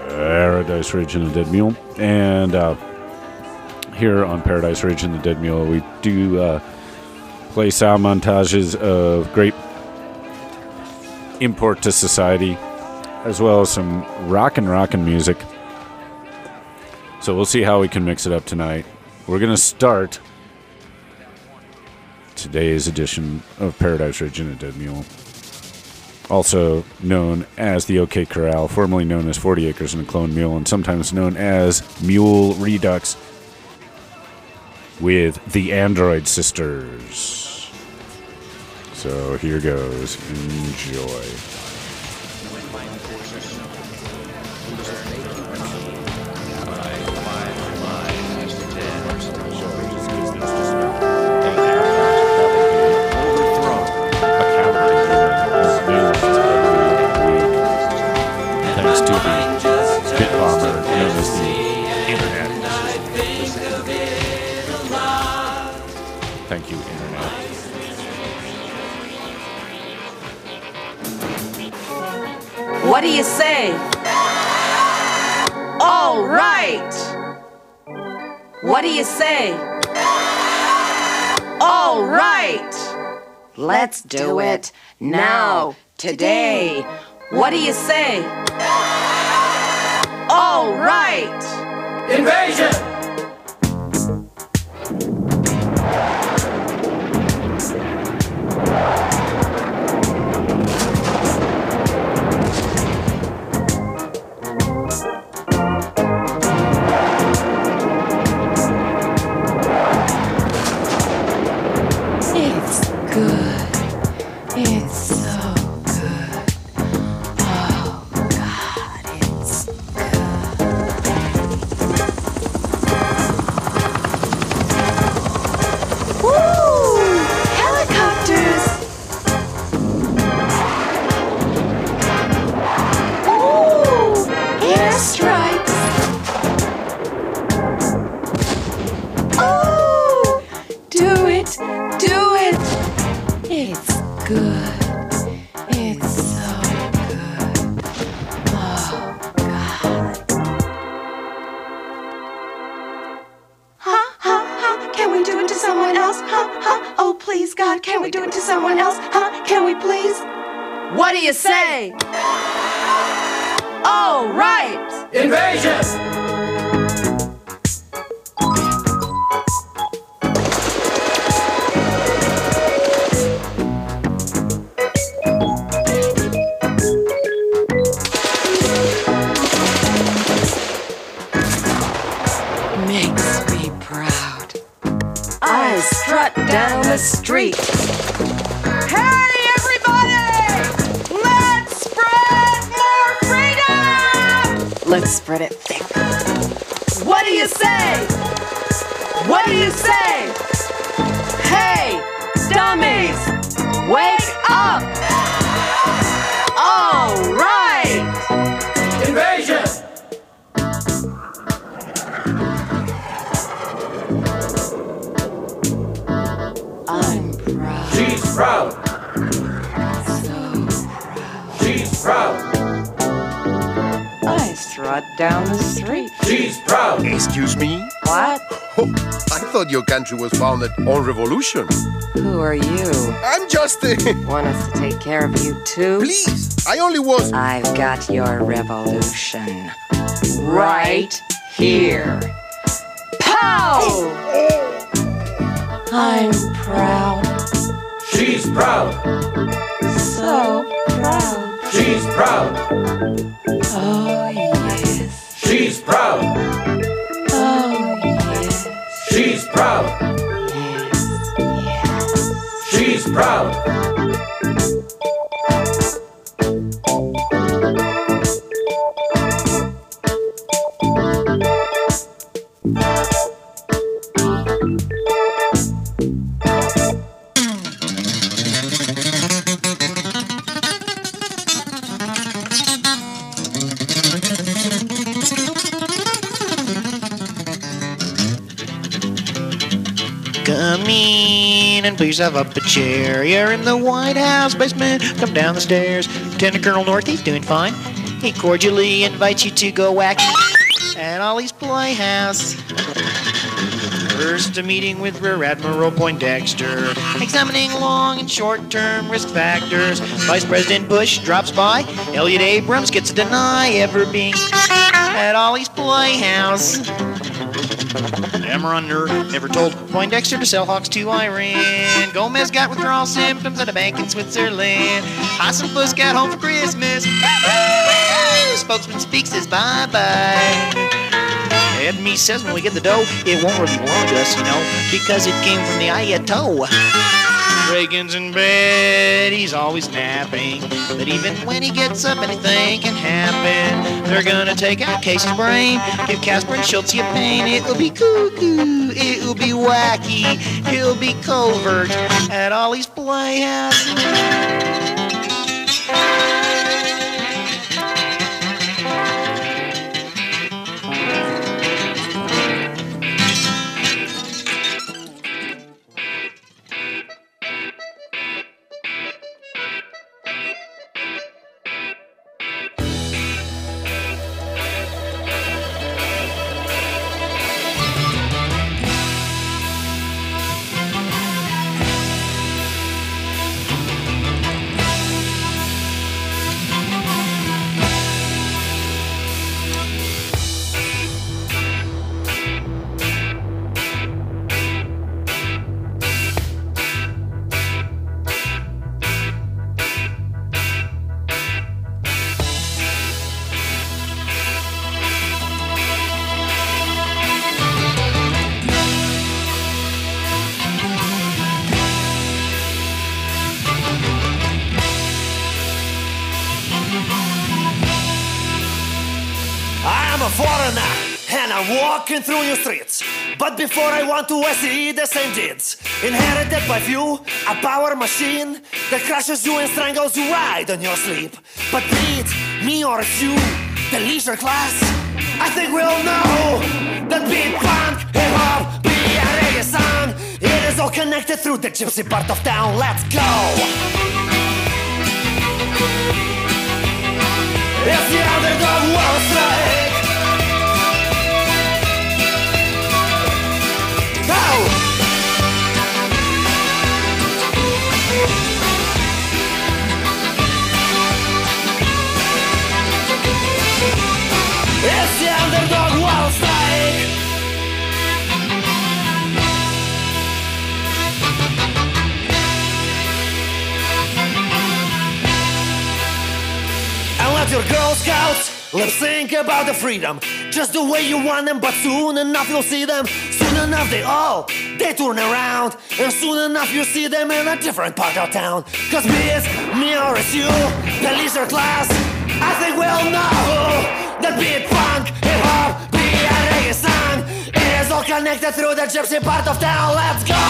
Paradise Ridge and the Dead Mule. And here on Paradise Ridge and the Dead Mule, we do play sound montages of great import to society, as well as some rockin' music. So we'll see how we can mix it up tonight. We're going to start today's edition of Paradise Ridge and the Dead Mule, also known as the OK Corral, formerly known as 40 Acres and a Clone Mule, and sometimes known as Mule Redux, with the Android Sisters. So here goes. Enjoy. Thank you, Internet. What do you say? All right. What do you say? All right. Let's do it now, today. What do you say? All right. Invasion! What do you say? All right. Invasion! Makes me proud. I strut down the street. Hey, everybody! Let's spread more freedom! Let's spread it thick. What do you say? What do you say? Hey, dummies! Wake up! All right! Invasion! I'm proud. She's proud. So proud. She's proud. I strut down the street. She's proud. Excuse me? What? Oh, I thought your country was founded on revolution. Who are you? I'm just Want us to take care of you too? Please, I only was... I've got your revolution. Right here. Pow! I'm proud. She's proud. So proud. She's proud. Oh, yes. She's proud. Oh, yes. She's proud. Yes, yes. She's proud. Come in and please have up a chair. You're in the White House basement. Come down the stairs. Lieutenant Colonel North, he's doing fine. He cordially invites you to go whack at Ollie's Playhouse. First, a meeting with Rear Admiral Poindexter, examining long and short-term risk factors. Vice President Bush drops by. Elliot Abrams gets to deny ever being at Ollie's Playhouse. Dameron never told Poindexter to sell hawks to Iran. Gomez got withdrawal symptoms at a bank in Switzerland. Hassenfuss got home for Christmas. Spokesman speaks, says bye-bye. Ed Me says when we get the dough, it won't really belong to us, because it came from the Ayatollah. Reagan's in bed, he's always napping, but even when he gets up, anything can happen. They're gonna take out Casey's brain, give Casper and Schultz a pain. It'll be cuckoo, it'll be wacky, he'll be covert at Ollie's Playhouse. Foreigner, and I'm walking through your streets. But before I want to, I see the same deeds. Inherited by few, a power machine that crushes you and strangles you right on your sleep. But be it me or it's you, the leisure class, I think we all know that beat punk, hip-hop, be a reggae song, it is all connected through the gypsy part of town. Let's go! It's the underdog world strike. It's the underdog world strike. And let your Girl Scouts lip sync about the freedom, just the way you want them, but soon enough you'll see them. Soon enough they turn around, and soon enough you see them in a different part of town. Cause be it me or it's you, the leisure class, I think we all know that beat punk, hip-hop, be a reggae song, it is all connected through the gypsy part of town. Let's go!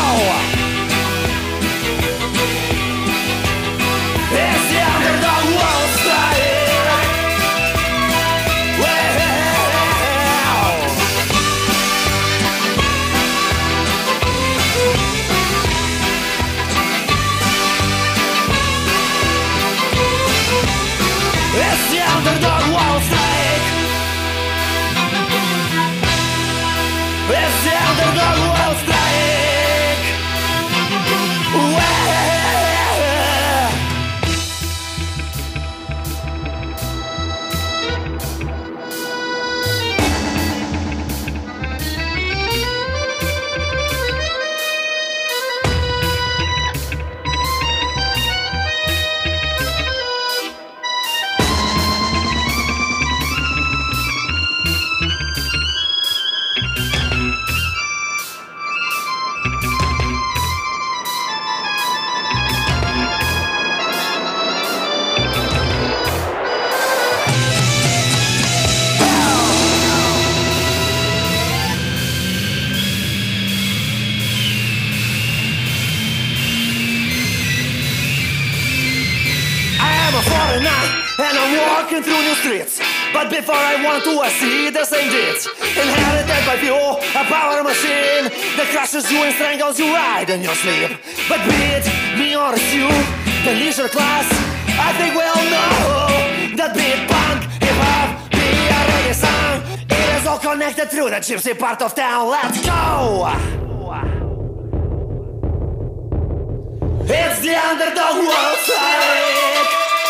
It's the underdog world style. It's the underdog world strike. It's the underdog world strike. Well. And I'm walking through new streets, but before I want to, I see the same deeds. Inherited by few, a power machine that crushes you and strangles you right in your sleep. But be it me or it's you, the leisure class, I think we all know that beat punk, connected through the gypsy part of town. Let's go! It's the underdog world strike.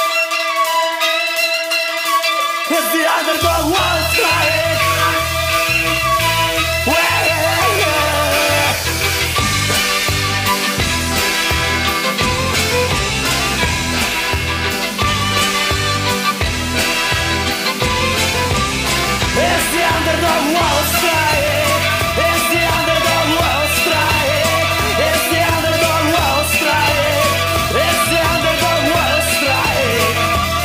It's the underdog world strike. It's the underdog world strike. It's the underdog world strike. It's the underdog world strike. It's the underdog world strike.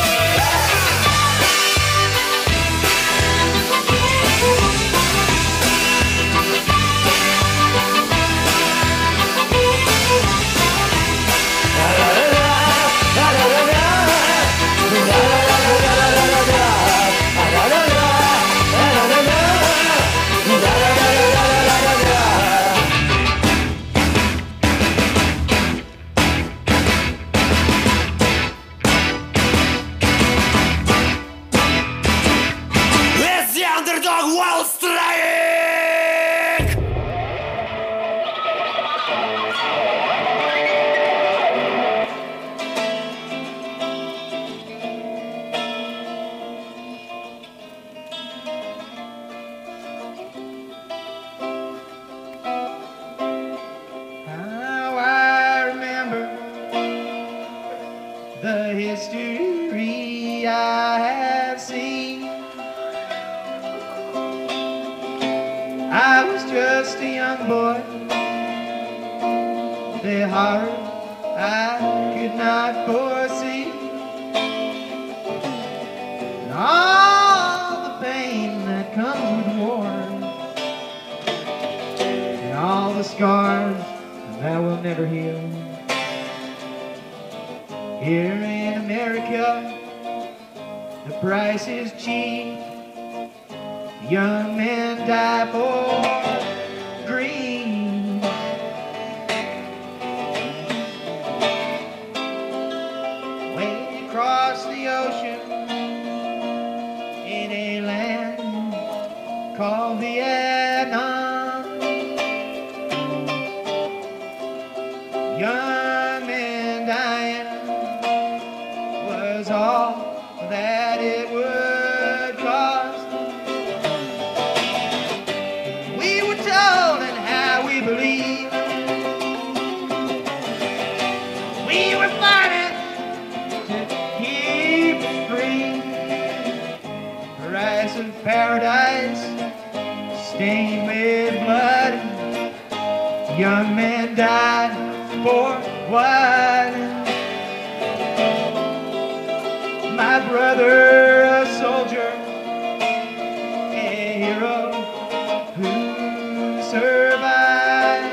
It's the underdog world strike. How I remember the history I have seen. I was just a young boy, the horror I could not foresee, and all the pain that comes with war, and all the scars that will never heal. Here in America, the price is cheap. Young men die for greed. Way across the ocean, in a land called Vietnam, young men dying was all that it would cost. We were told and how we believed we were fighting to keep us free. Price of paradise stained with blood. Young men died for what? My brother, a soldier, a hero who survived.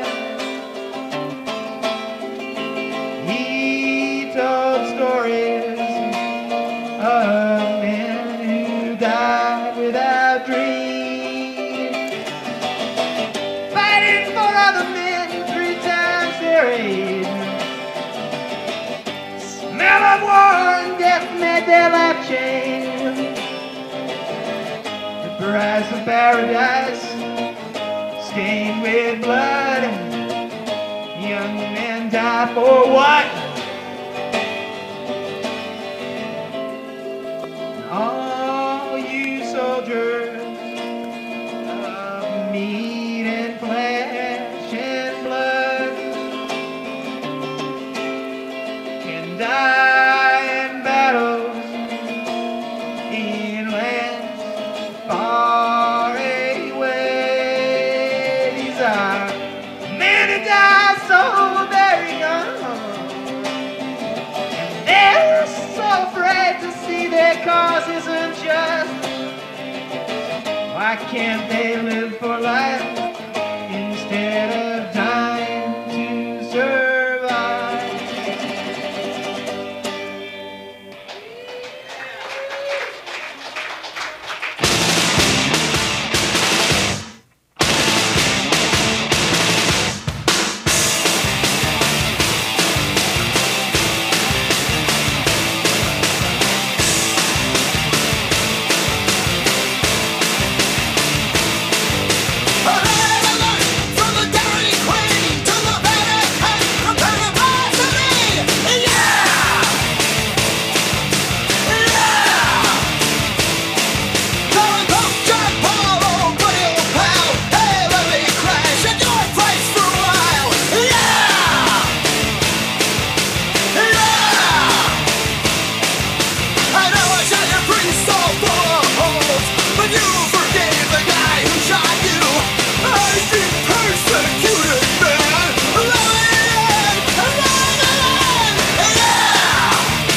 He told stories of men who died without dreams, fighting for other men 3 times their age. Smell of war and death made their life change. The price of paradise stained with blood. Young men die for what? All you soldiers of meat and flesh and blood can die in battles in lands far away. These are men who die so very young, and they're so afraid to see their cause isn't just. Why can't they live for life instead of dying to survive? so full of holes. But you forgave the guy who shot you. I've been persecuted, man. Lying, lying, yeah!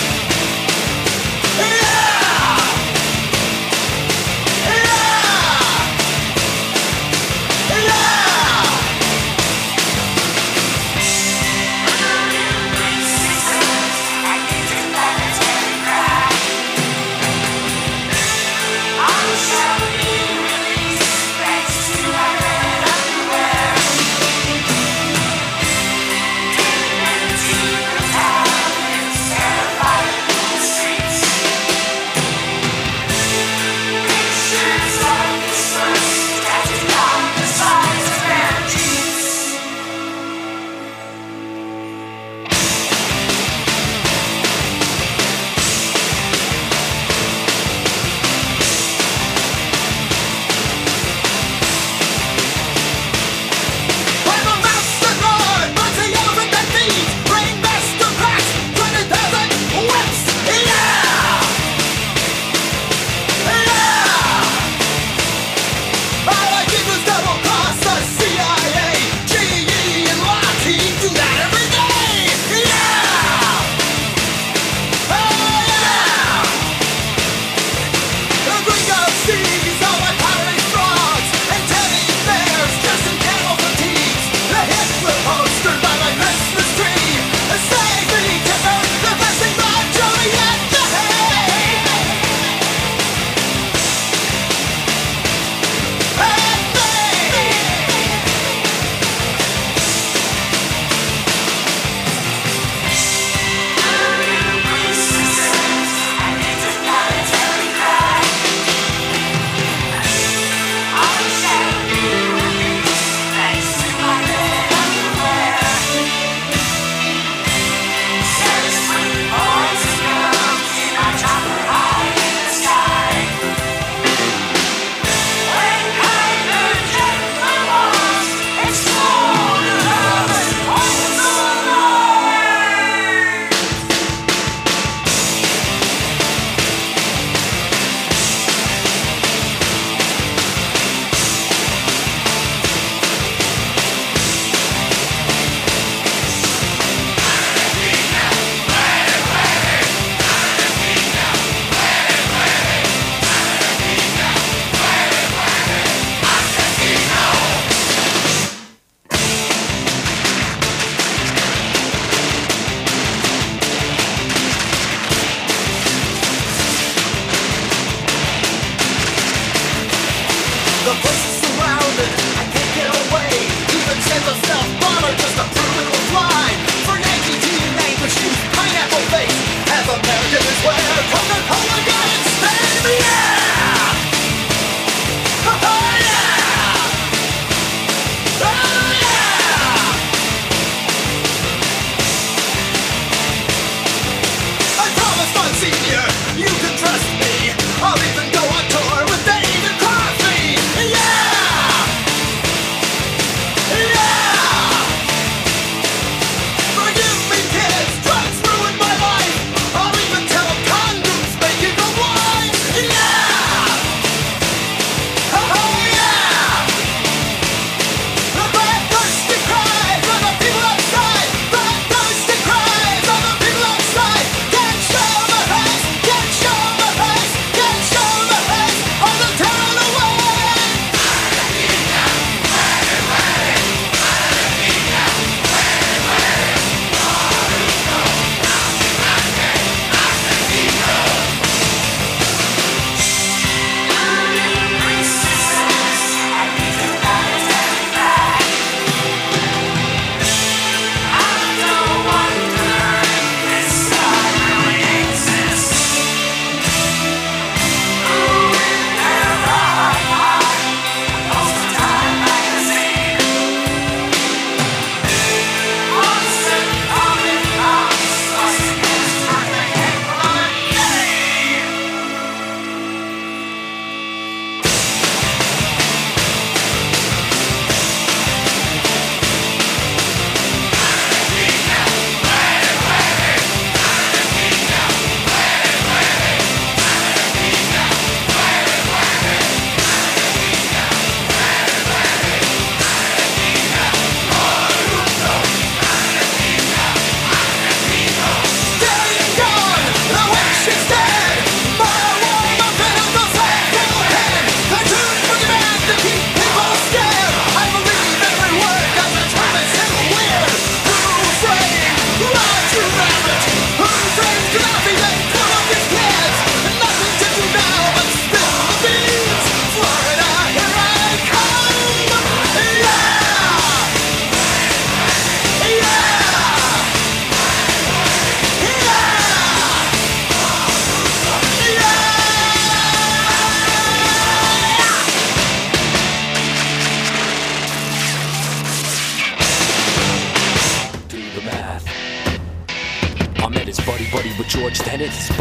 Yeah! I'll show you.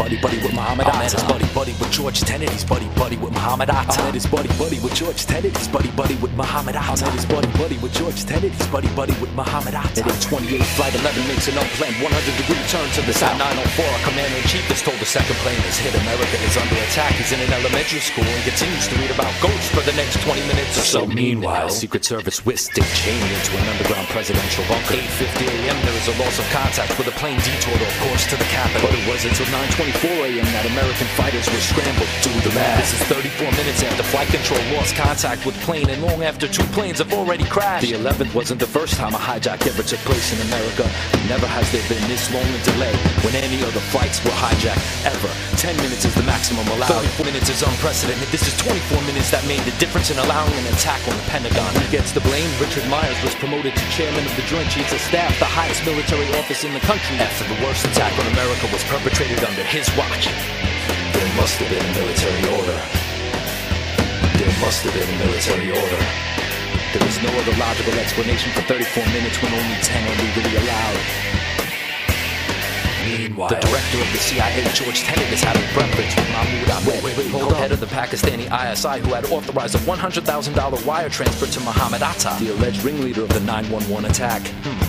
buddy with Muhammad Atta. I met his buddy with George Tenet. He's buddy with Muhammad Atta. I met his buddy with George Tenet. He's buddy with Muhammad Atta. I met his buddy with George Tenet. He's buddy with Muhammad Atta. And in 28 Flight 11 makes an unplanned 100-degree turn to the south. 904, our commander-in-chief is told the second plane is hit. America is under attack. He's in an elementary school and continues to read about ghosts for the next 20 minutes or so. Meanwhile, Secret Service whisked Dick Cheney into an underground presidential bunker. 8:50 a.m. there is a loss of contact with a plane detoured off course to the Capitol. But it was until 9:24 a.m. that American fighters were scrambled. Do the math. This is 34 minutes after flight control lost contact with plane and long after 2 planes have already crashed. The 11th wasn't the first time a hijack ever took place in America. Never has there been this long a delay when any other flights were hijacked ever. 10 minutes is the maximum allowed. 34 minutes is unprecedented. This is 24 minutes that made the difference in allowing an attack on the Pentagon. Who gets the blame? Richard Myers was promoted to chairman of the Joint Chiefs of Staff, the highest military office in the country, after the worst attack on America was perpetrated under his watch. There must have been a military order. There must have been a military order. There is no other logical explanation for 34 minutes when only 10 are legally allowed. Meanwhile, the director of the CIA, George Tenet, is having breakfast with Mahmoud Ahmed, co-head of the Pakistani ISI, who had authorized a $100,000 wire transfer to Muhammad Atta, the alleged ringleader of the 9/11 attack.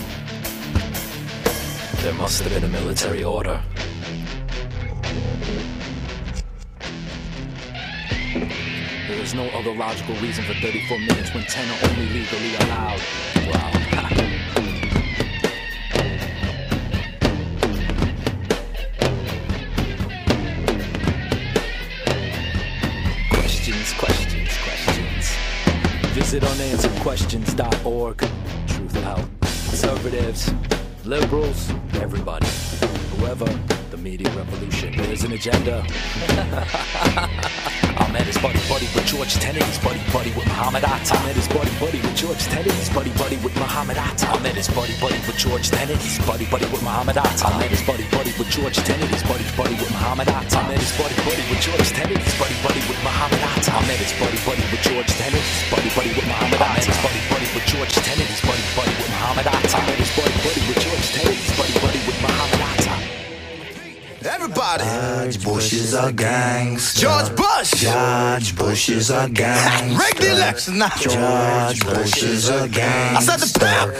There must have been a military order. There is no other logical reason for 34 minutes when 10 are only legally allowed. Wow. Questions. Visit unansweredquestions.org. Truth out. Conservatives, liberals, everybody. Whoever, the media revolution. There's an agenda. I met his buddy with George Tenet. He's buddy with Muhammad Atta. I met his buddy with George Tenet. He's buddy with Muhammad Atta. I met his buddy with George Tenet. He's buddy with Muhammad Atta. I met his buddy with George Tenet. He's buddy with Muhammad Atta. I met his buddy with George Tenet. He's buddy with Muhammad Atta. I met his buddy with George Tenet. He's buddy with Muhammad Atta. I met his buddy with George Tenet. He's buddy with Muhammad Atta. I met his buddy with George Tenet. He's buddy with Muhammad Atta. Everybody! George Bush is a gangster. George Bush! George Bush is a gangster. Break the election now! George Bush is a gangster. I said the pimp!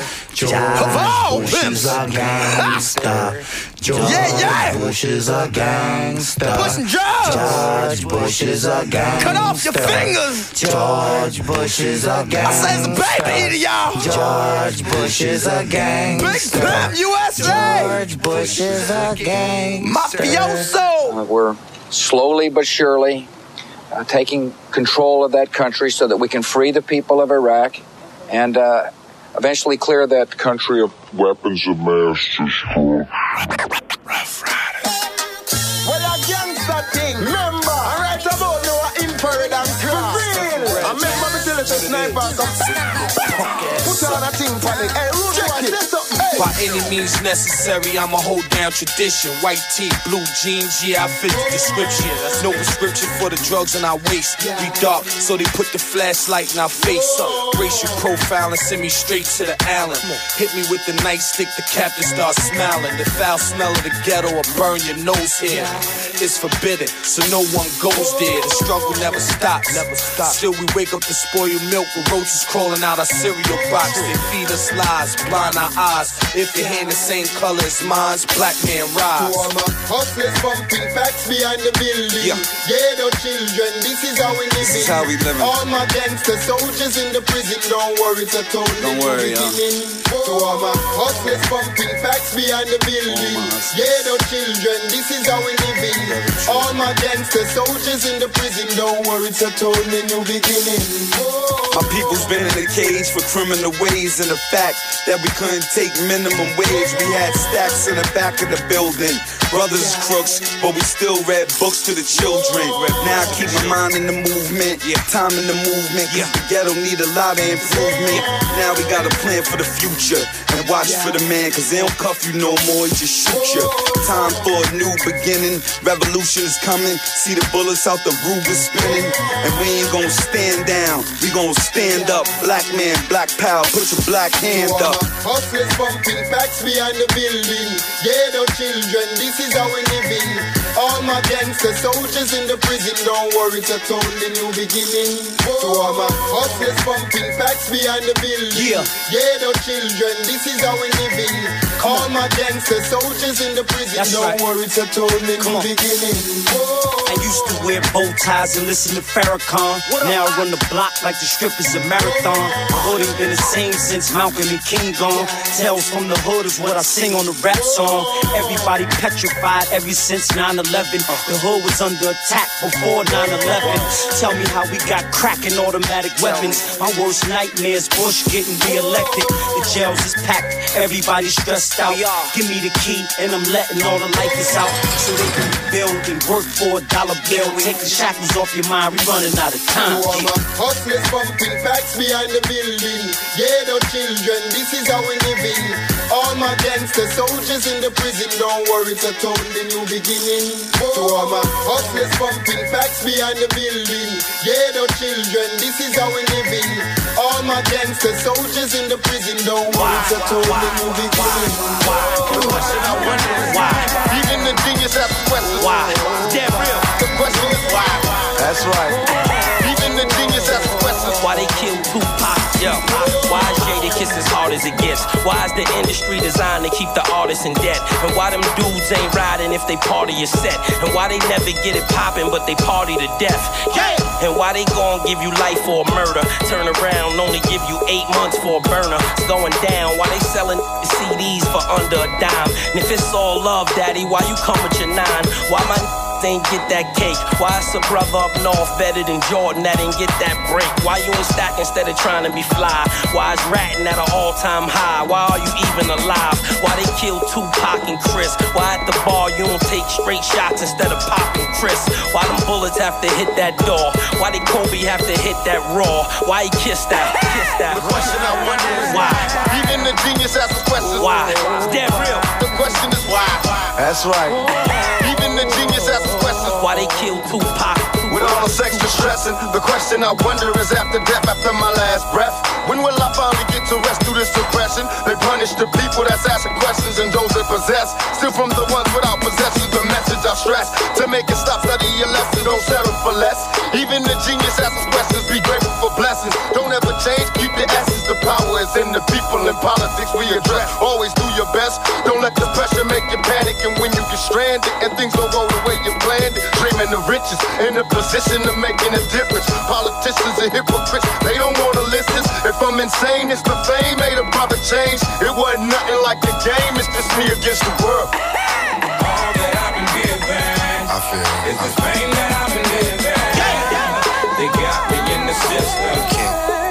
George Bush is a gangster. George Bush is a gangster. Pushing drugs! George Bush is a gangster. Cut off your fingers! George Bush is a gangster. I say it's a baby eater, y'all! George Bush is a gangster. Big Pimp USA! George Bush is a gangster. Mafioso! We're slowly but surely taking control of that country so that we can free the people of Iraq and eventually clear that country of weapons of mass destruction. Rough Riders. Well, a gangster thing. Remember, I write about you are infrared and class. For real. I remember me till it's a sniper come. Put on a thing for it. Hey, Rudy, watch this up. By any means necessary, I'ma hold down tradition. White tee, blue jeans, yeah, I fit the description. No prescription for the drugs in our waist. We dark, so they put the flashlight in our face. Racial profile and send me straight to the island. Hit me with the nightstick, the captain starts smiling. The foul smell of the ghetto will burn your nose here. It's forbidden, so no one goes there. The struggle never stops. Still we wake up to spoiled milk with roaches crawling out our cereal box. They feed us lies, blind our eyes. If your hand the same color as mine's, black man rise. To all my hustlers bumping facts behind the building. Ghetto children, this is how we live. This is how we living. All my gangster soldiers in the prison, don't worry, it's a total. Don't worry, To all my hustlers bumping facts behind the building. Ghetto children, this is how we living. All my gangster soldiers in the prison, don't worry, it's a total new beginning. My people's been in a cage for criminal ways, and the fact that we couldn't take minimum wage. We had stacks in the back of the building. Brothers crooks, but we still read books to the children. Now I keep my mind in the movement, time in the movement, cause the ghetto need a lot of improvement. Now we got a plan for the future, and And watch for the man, cause they don't cuff you no more, he just shoot you. Time for a new beginning, revolution is coming. See the bullets out the Ruger spinning. And we ain't gonna stand down, we gonna stand up. Black man, black power, put your black hand up. Hustlers pumping packs behind the building. Yeah, no children, this is how we living. All my gangster soldiers in the prison, don't worry, it's a totally new beginning. To all my hustlers pumping packs behind the building. Yeah, no children, this is how we living. All my gangster soldiers in the prison, don't worry, it's a totally new beginning. I used to wear bow ties and listen to Farrakhan. Now I run the block like the strip is a marathon. The hood ain't been the same since Malcolm and King gone. Tales from the hood is what I sing on the rap song. Everybody petrified ever since 9/11. The hood was under attack before 9/11. Tell me how we got crack and automatic weapons. My worst nightmares, Bush getting re-elected. The jails is packed, everybody stressed out. Give me the key and I'm letting all the lifers out, so they can build and work for a dollar bill. Take the shackles off your mind, we running out of time. To all my hustlers pumping packs behind the building. Yeah, no children, this is how we living. All my gangster soldiers in the prison, don't worry, it's a totally new beginning. To all my hustlers pumping packs behind the building. Yeah, no children, this is how we living. All my gangster soldiers in the prison, don't worry, it's a totally new beginning. The question I wonder is why. Even the genius has questions. Why? Damn real. The question is why. That's right. Even the genius has questions. Why they kill Tupac? Yo, why is Jada Kiss as hard as it gets? Why is the industry designed to keep the artists in debt? And why them dudes ain't riding if they party is set? And why they never get it poppin' but they party to death? Yeah. And why they gon' give you life for a murder? Turn around, only give you 8 months for a burner. It's going down. Why they selling CDs for under a dime? And if it's all love, daddy, why you come with your 9? Why my ain't get that cake? Why is a brother up north better than Jordan that ain't get that break? Why you ain't stack instead of trying to be fly? Why is ratting at an all-time high? Why are you even alive? Why they kill Tupac and Chris? Why at the bar you don't take straight shots instead of popping Chris? Why them bullets have to hit that door? Why did Kobe have to hit that raw? Why he kissed that? The question I wonder is why. Even the genius asks questions. Why? It's damn real. The question is why. That's right. Even the genius asks questions. Why they killed Tupac? With all this extra stressing, the question I wonder is after death, after my last breath, when will I finally get to rest through this suppression? They punish the people that's asking questions and those that possess. Still from the ones without possessions, the message I stress. To make it stop, study your lesson, don't settle for less. Even the genius asks questions, be grateful for blessings. Don't ever change, keep your essence. The power is in the people and politics we address. Always do your best, don't let the pressure make you panic. And when you get stranded and things don't go the way you planned it, dreaming of riches in a position of making a difference. Politicians are hypocrites, they don't want to listen. If I'm insane, it's the fame made a brother change. It wasn't nothing like the game, it's just me against the world. All that I've been given, I feel is this pain that I've been living. They got me in the system.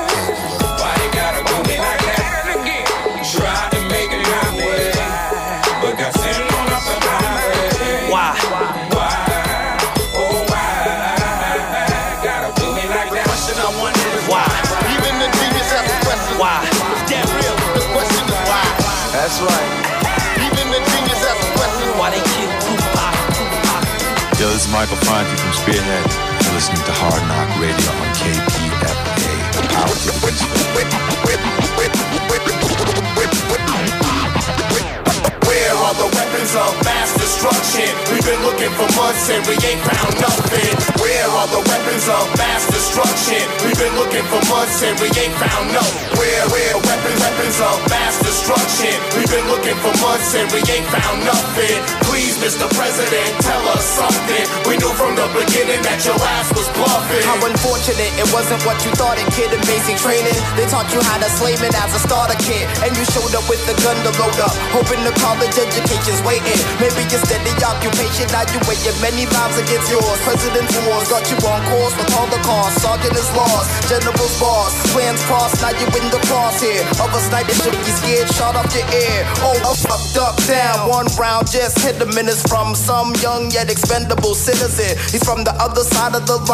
Why they gotta do me like that again? Try to make it my way, but got sitting on up the highway. Why? Why? Oh why? Gotta do me like that. Question I wonder is why. Even the genius asks questions. Why? It's damn real. The question is why. That's right. Even the genius asks questions. Why they killed Tupac? Yo, this is Michael Franti from Spearhead. You're listening to Hard Knock Radio on KPFA. Power to the Where are the weapons of mass destruction? We've been looking for months and we ain't found nothing. Where are the weapons of mass destruction? We've been looking for months and we ain't found nothing. Where weapons of mass destruction? We've been looking for months and we ain't found nothing. Please, Mr. President, tell us something. We knew from the beginning that your ass was bluffing. How unfortunate it wasn't what you thought it, kid. Amazing training. They taught you how to slay it as a starter kid, and you showed up with the gun to load up, hoping the college education's waiting. Maybe your steady occupation, now you weighing many lives against yours. President wars got you on course with all the cars. Sergeant is lost, general's boss, plans crossed. Now you in the crosshair. Other snipers should be scared, shot up your ear. Oh, fucked up down. One round just hit him, and it's from some young yet expendable citizen. He's from the other side of the line, fighting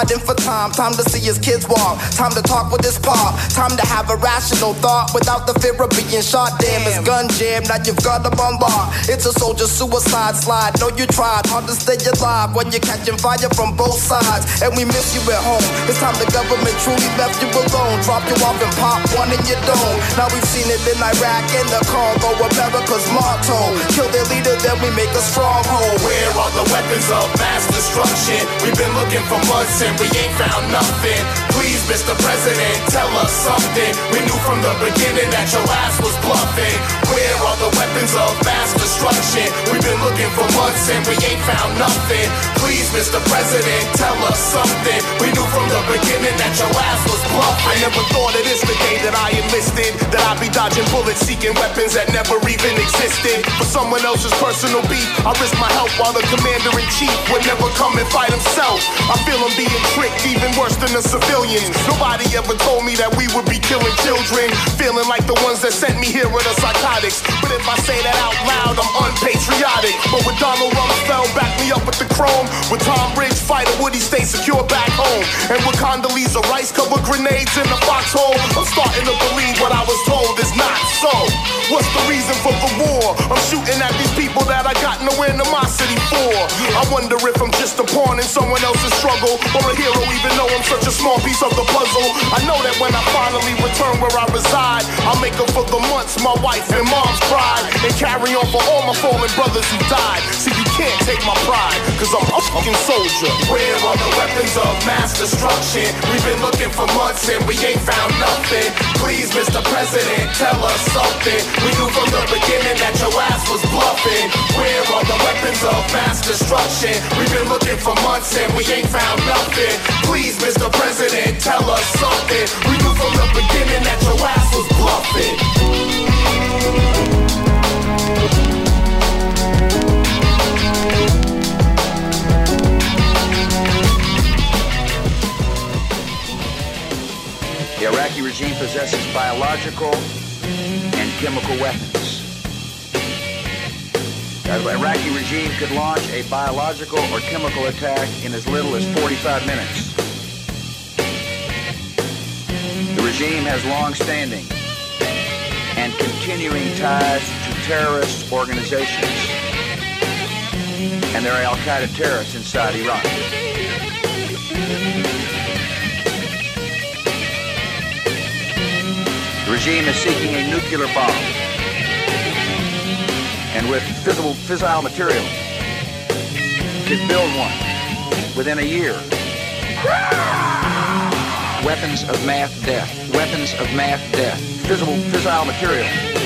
fighting for time. Time to see his kids walk. Time to talk with his pop. Time to have a rational thought without the fear of being shot. Damn, his gun jam, now you've got him on lock. It's a soldier suicide slide. Know you tried hard to stay alive when you're catching fire from both sides. And we miss you at home. It's time the government truly left you alone. Drop you off and pop one in your dome. Now we've seen it in Iraq and the Congo. America's motto: kill their leader, then we make a stronghold. Where are the weapons of mass destruction? We've been looking for months and we ain't found nothing. Please, Mr. President, tell us something. We knew from the beginning that your ass was bluffing. Where are the weapons of mass destruction? We've been looking for months and we ain't found nothing. Please, Mr. President, tell us something. We knew from the beginning that your ass was bluffing. I never thought it is the day that I enlisted, that I'd be dodging bullets, seeking weapons that never even existed. For someone else's personal beef, I risk my health while the commander-in-chief would never come and fight himself. I feel him being tricked, even worse than the civilians. Nobody ever told me that we would be killing children. Feeling like the ones that sent me here were the psychotics. But if I say that out loud, I'm unpatriotic. But with Donald Rumsfeld, back me up with the chrome. With Tom Bridge, fighter Woody, stay secure back home. And with Condoleezza Rice, cover grenades in the foxhole. I'm starting to believe what I was told is not so. What's the reason for the war? I'm shooting at these people that I got no animosity for. I wonder if I'm just a pawn in someone else's struggle, or a hero even though I'm such a small piece of the puzzle. I know that when I finally return where I reside, I'll make up for the months my wife and mom's cried, and carry on for all my fallen brothers who died. See, you can't take my pride, cause I'm a fucking soldier. Where are the weapons of mass destruction? We've been looking for months and we ain't found nothing. Please, Mr. President, tell us something. We knew from the beginning that your ass was bluffing. Where are the weapons of mass destruction? We've been looking for months and we ain't found nothing. Please, Mr. President, tell us something. We knew from the beginning that your ass was bluffing. The Iraqi regime possesses biological and chemical weapons. The Iraqi regime could launch a biological or chemical attack in as little as 45 minutes. The regime has long-standing and continuing ties to terrorist organizations, and there are Al-Qaeda terrorists inside Iraq. The regime is seeking a nuclear bomb, and with fissile material, could build one within a year. Weapons of mass death. Weapons of mass death. Fissile material.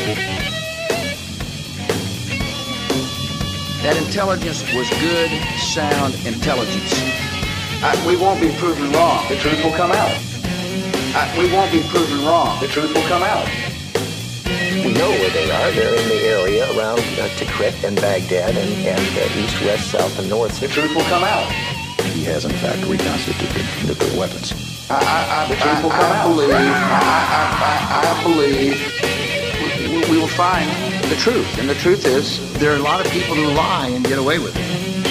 That intelligence was good, sound intelligence. We won't be proven wrong. The truth will come out. We won't be proven wrong. The truth will come out. We know where they are. They're in the area around Tikrit and Baghdad and east, west, south, and north. The truth will come out. He has, in fact, reconstituted nuclear weapons. I believe we will find the truth. And the truth is, there are a lot of people who lie and get away with it.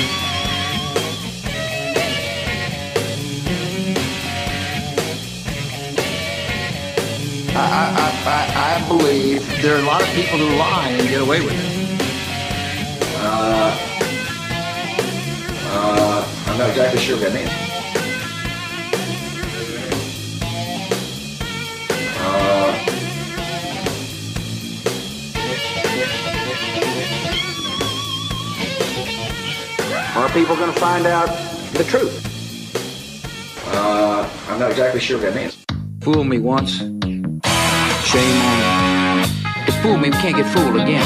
I believe there are a lot of people who lie and get away with it. I'm not exactly sure what that means. Are people going to find out the truth? I'm not exactly sure what that means. Fool me once. Shame on you. It fooled me, we can't get fooled again.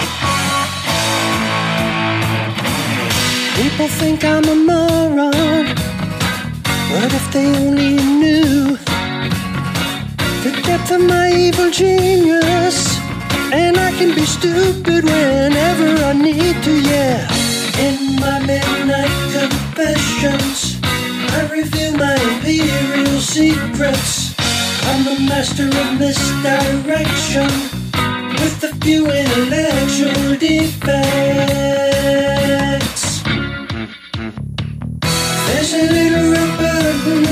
People think I'm a moron, but if they only knew the depth of my evil genius, and I can be stupid whenever I need to, yeah. In my midnight confessions, I reveal my imperial secrets. I'm the master of misdirection, with a few intellectual defects. There's a little rubber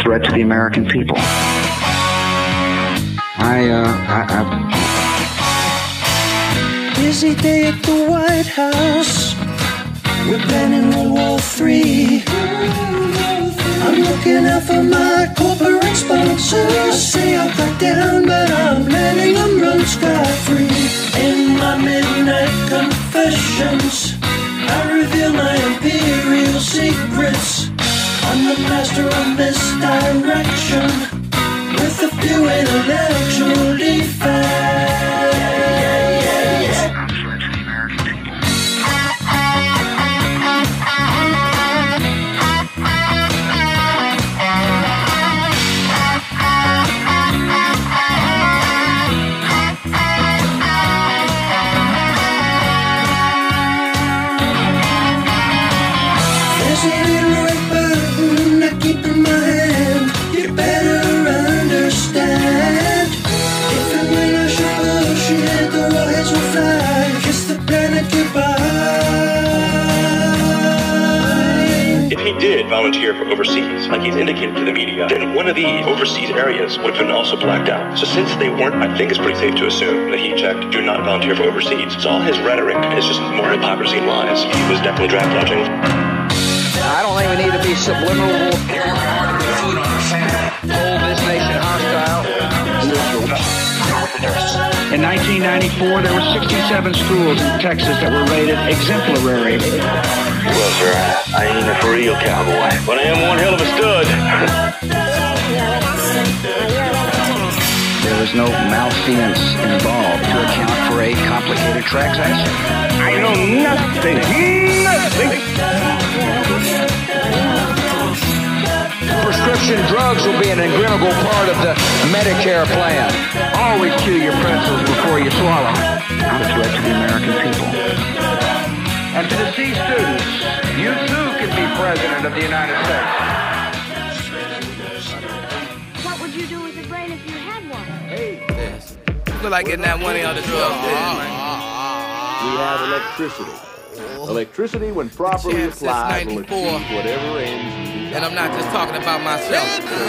threat to the American people. Busy day at the White House. We're planning World War III. I'm looking out for my corporate sponsors. Say I'll crack down, but I'm letting them run scot-free. In my midnight confessions, I reveal my imperial secrets. I'm the master of misdirection, with a few intellectual defects. Volunteer for overseas, like he's indicated to the media, then one of the overseas areas would have been also blacked out. So since they weren't, I think it's pretty safe to assume that he checked do not volunteer for overseas. So all his rhetoric is just more hypocrisy and lies. He was definitely draft dodging. I don't think we need to be subliminal. Hold this nation hostile. In 1994, there were 67 schools in Texas that were rated exemplary. Well, sir, I ain't a for real cowboy, but I am one hell of a stud. There was no malfeasance involved to account for a complicated transaction. I know nothing. Prescription drugs will be an integral part of the Medicare plan. Always chew your pretzels before you swallow. Not a threat to the American people. And to the C students, you too can be president of the United States. What would you do with a brain if you had one? Hey, look like getting that money on the drugs. We have electricity. Electricity, when properly applied, will achieve whatever ends. And I'm not just talking about myself.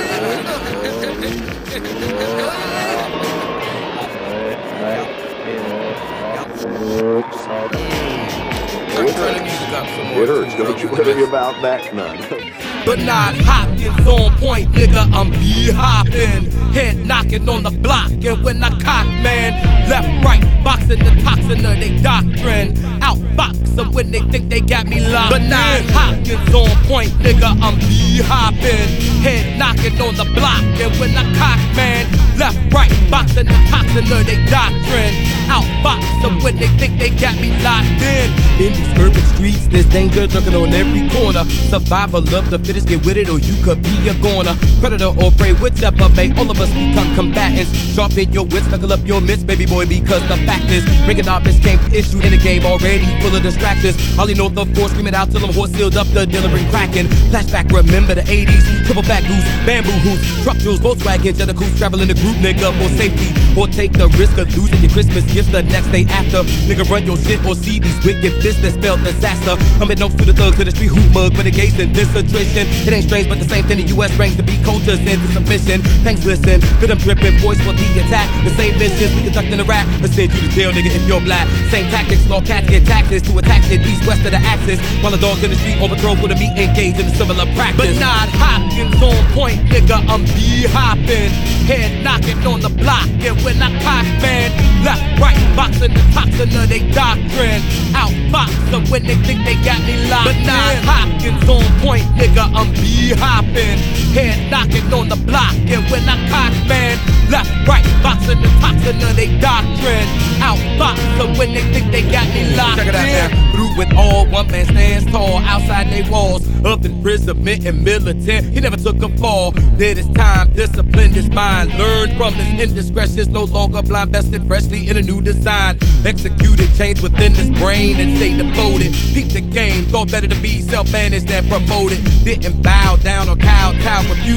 Turn the music up some more. It hurts, don't you worry about that none. Bernard Hopkins on point, nigga, I'm hopping. Head knocking on the block, and when I cock, man, left, right, boxing the toxin of they doctrine. Outbox them when they think they got me locked. Bernard Hopkins on point, nigga, I'm hopping. Head knocking on the block, and when I cock, man, left, right, boxing the toxin of they doctrine. Outbox them when they think they got me locked in. In these urban streets, there's danger lurking on every corner. Survival of the fittest, get with it or you could be a goner. Predator or prey, whichever may, all of us become combatants. Sharpen your wits, knuckle up your mitts, baby boy, because the fact is, bringing our came to issue in the game already full of distractions. All you know the force, screaming out till them horse sealed up the delivering cracking. Flashback, remember the 80s, triple back goose, bamboo hoops, truck jewels, Volkswagen, Jellicoops, traveling the group, nigga, for safety. Or take the risk of losing your Christmas gifts the next day after. Nigga, run your shit or see these wicked fists that spell disaster. I'm at no to the thugs to the street hoop mug, but engaged in this attrition. It ain't strange, but the same thing the U.S. ranks to be cultures into submission. Thanks, listen, good I'm dripping, boys for the attack. The same missions we conduct in the rap, but send you to jail, nigga, if you're black. Same tactics, all cats get taxes to attack shit east, west of the axis. While the dogs in the street overthrow for the meat engaged in a similar practice. But not Hopkins on point, nigga, I'm hopping. Head knocking on the block, and when I cock, man, left, right, boxing the toxin of they doctrine. Outbox them when they think they got me locked. But not Hopkins on point, nigga, I'm hopping. Head knocking on the block, and when I cock, man, left, right, boxing the toxin of they doctrine. Outbox them when they think they got me locked. Check it out now. Through with all, one man stands tall outside they walls. Of imprisonment and militant, he never took a fall. Did his time, disciplined his mind. Learned from his indiscretions, no longer blind, vested freshly in a new design. Executed change within his brain and stay devoted. Peep the game, thought better to be self-managed than promoted. Didn't bow down or kowtow, refused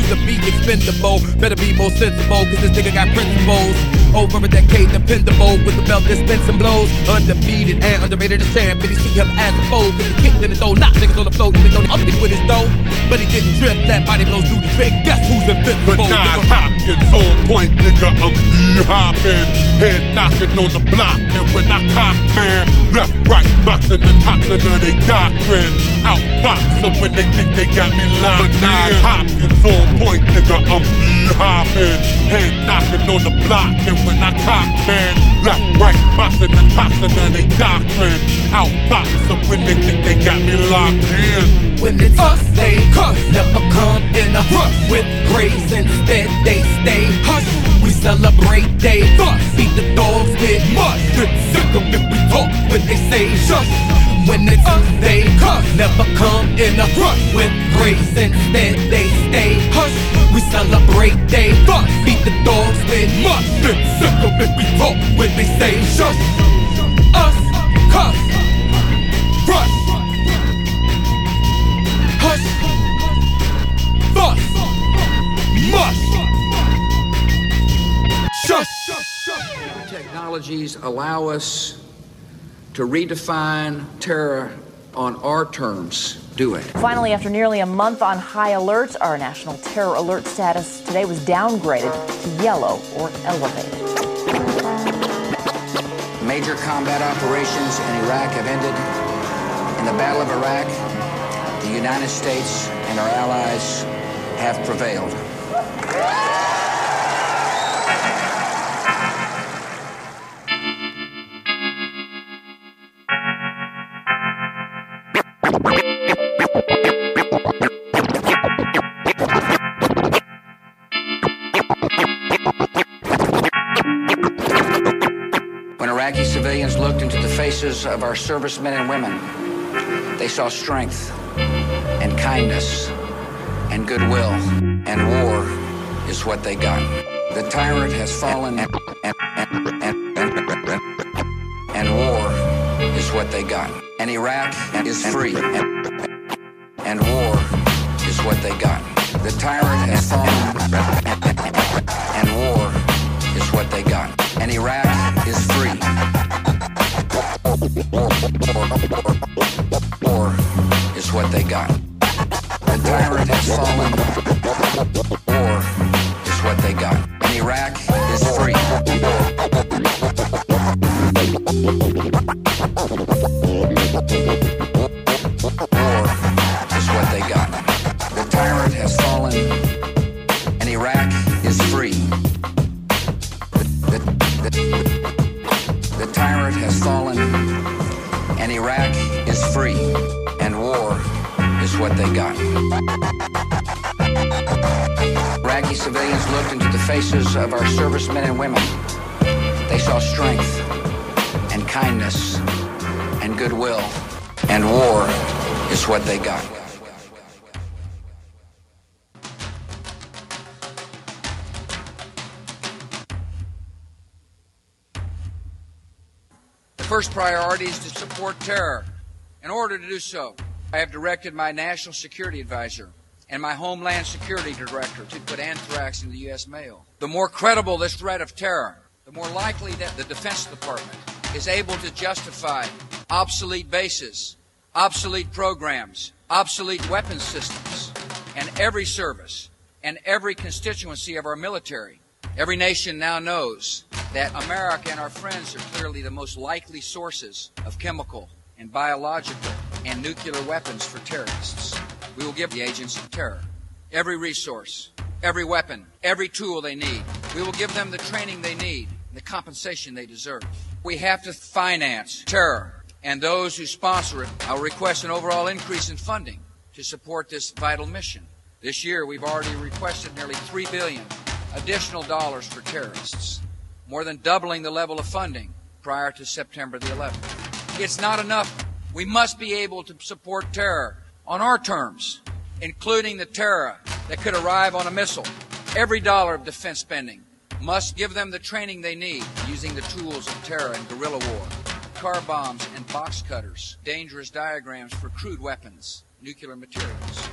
use a beat expendable. Better be more sensible, cause this nigga got principles. Over a decade, dependable, with the belt dispensing blows. Undefeated and underrated as champ, and he see him as a foe. Cause he kicked in the dough, knocked niggas on the floor, niggas on the uptick with his dough. But he didn't trip, that body blows do the trick. Guess who's invincible? But Nas Hopkins on point, nigga, I'm D-hopping. Head knocking on the block, and when I cock, man, left, right, boxing the toxin of they doctrine. Outbox them when they think they got me locked. But Nas Hopkins on point, nigga, I'm D-hopping. Head knocking on the block, and when I cock, man, left, right, boxing the toxin of they doctrine. Outbox them when they think they got me locked in. When it's us, they cuss, never come in a rush. With grace instead, they stay hush. We celebrate they fuss, beat the dogs with mush. Get sick of it, we talk when they say shush. When it's us, they cuss, never come in a rush. With grace instead, they stay hush. We celebrate they fuss, beat the dogs with mush. Get sick of it, we talk when they say shush. Us, cuss, rush. Hush, fuss, mush, shush. Technologies allow us to redefine terror on our terms. Do it. Finally, after nearly a month on high alert, our national terror alert status today was downgraded to yellow or elevated. Major combat operations in Iraq have ended. In the Battle of Iraq, the United States and our allies have prevailed. When Iraqi civilians looked into the faces of our servicemen and women, they saw strength and kindness and goodwill, and war is what they got. The tyrant has fallen, and war is what they got. And Iraq is free, and war is what they got. The tyrant has fallen, and war is what they got. And Iraq is free. War is what they got. The tyrant has fallen. War is what they got. And Iraq is free. War is what they got. The tyrant has fallen. And Iraq is free. The tyrant has fallen. And Iraq is free. And war is what they got. Iraqi civilians looked into the faces of our servicemen and women. They saw strength and kindness and goodwill, and war is what they got. The first priority is to support terror. In order to do so, I have directed my National Security Advisor and my Homeland Security Director to put anthrax in the U.S. mail. The more credible this threat of terror, the more likely that the Defense Department is able to justify obsolete bases, obsolete programs, obsolete weapons systems, and every service and every constituency of our military. Every nation now knows that America and our friends are clearly the most likely sources of chemical and biological and nuclear weapons for terrorists. We will give the agents of terror every resource, every weapon, every tool they need. We will give them the training they need, the compensation they deserve. We have to finance terror and those who sponsor it. I'll request an overall increase in funding to support this vital mission. This year, we've already requested nearly $3 billion additional dollars for terrorists, more than doubling the level of funding prior to September the 11th. It's not enough. We must be able to support terror on our terms, including the terror that could arrive on a missile. Every dollar of defense spending must give them the training they need using the tools of terror and guerrilla war, car bombs and box cutters, dangerous diagrams for crude weapons, nuclear materials.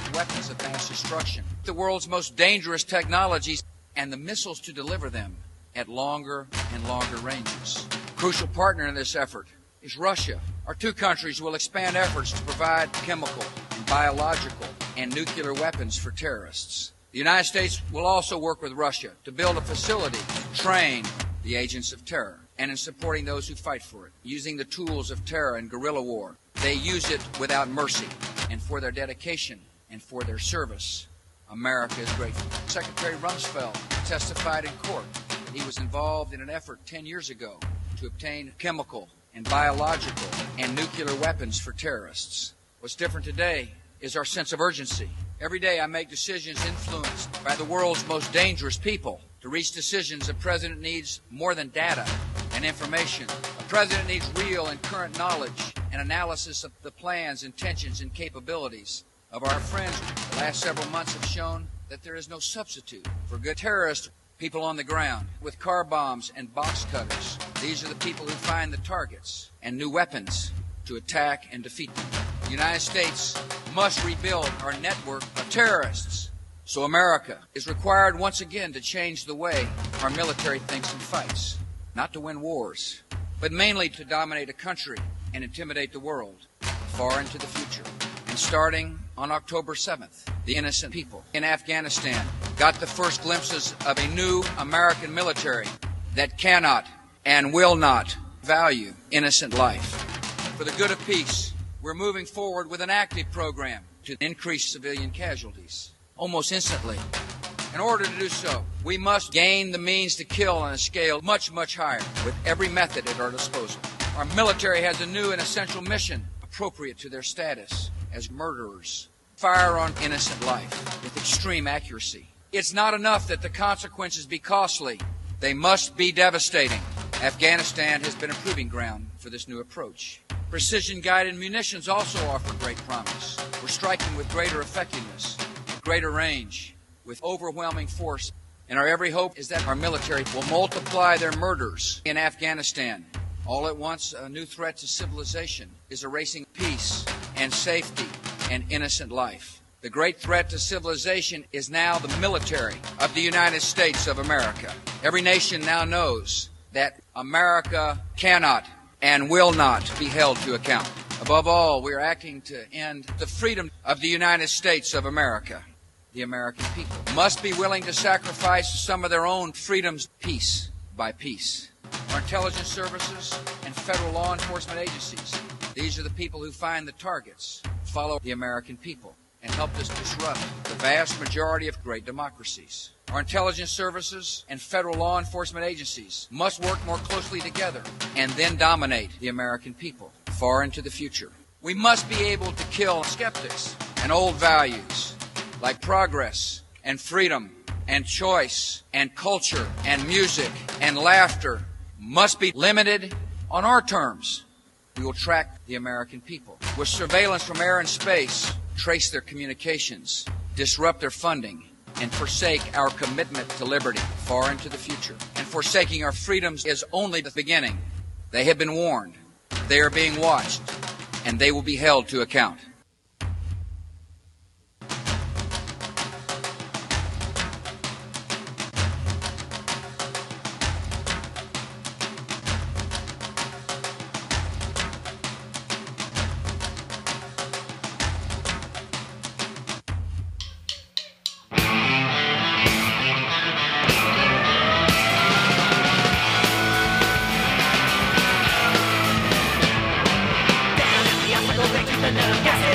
weapons of mass destruction, the world's most dangerous technologies, and the missiles to deliver them at longer and longer ranges. A crucial partner in this effort is Russia. Our two countries will expand efforts to provide chemical and biological and nuclear weapons for terrorists. The United States will also work with Russia to build a facility to train the agents of terror and in supporting those who fight for it. Using the tools of terror and guerrilla war, they use it without mercy, and for their dedication and for their service, America is grateful. Secretary Rumsfeld testified in court that he was involved in an effort 10 years ago to obtain chemical and biological and nuclear weapons for terrorists. What's different today is our sense of urgency. Every day I make decisions influenced by the world's most dangerous people. To reach decisions, a president needs more than data and information. A president needs real and current knowledge and analysis of the plans, intentions, and capabilities of our friends. The last several months have shown that there is no substitute for good terrorists, people on the ground with car bombs and box cutters. These are the people who find the targets and new weapons to attack and defeat them. The United States must rebuild our network of terrorists. So America is required once again to change the way our military thinks and fights. Not to win wars, but mainly to dominate a country and intimidate the world far into the future. And starting on October 7th, the innocent people in Afghanistan got the first glimpses of a new American military that cannot and will not value innocent life. For the good of peace, we're moving forward with an active program to increase civilian casualties almost instantly. In order to do so, we must gain the means to kill on a scale much, much higher with every method at our disposal. Our military has a new and essential mission appropriate to their status as murderers. Fire on innocent life with extreme accuracy. It's not enough that the consequences be costly. They must be devastating. Afghanistan has been a proving ground for this new approach. Precision-guided munitions also offer great promise. We're striking with greater effectiveness, greater range, with overwhelming force. And our every hope is that our military will multiply their murders in Afghanistan. All at once, a new threat to civilization is erasing peace and safety and innocent life. The great threat to civilization is now the military of the United States of America. Every nation now knows that America cannot and will not be held to account. Above all, we are acting to end the freedom of the United States of America. The American people must be willing to sacrifice some of their own freedoms piece by piece. Our intelligence services and federal law enforcement agencies, these are the people who find the targets, follow the American people, and help us disrupt the vast majority of great democracies. Our intelligence services and federal law enforcement agencies must work more closely together and then dominate the American people far into the future. We must be able to kill skeptics and old values like progress and freedom and choice and culture and music and laughter must be limited on our terms. We will track the American people with surveillance from air and space, trace their communications, disrupt their funding, and forsake our commitment to liberty far into the future. And forsaking our freedoms is only the beginning. They have been warned, they are being watched, and they will be held to account. Gas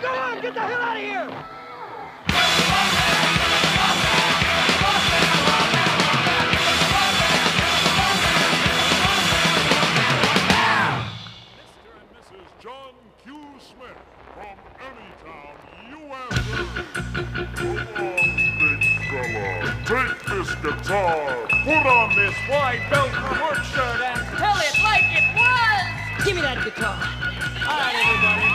Go on, get the hell out of here! John Q. Smith from Anytown, USA. Come on, big fella. Take this guitar. Put on this white belt and work shirt and Tell it like it was! Give me that guitar. all right, everybody.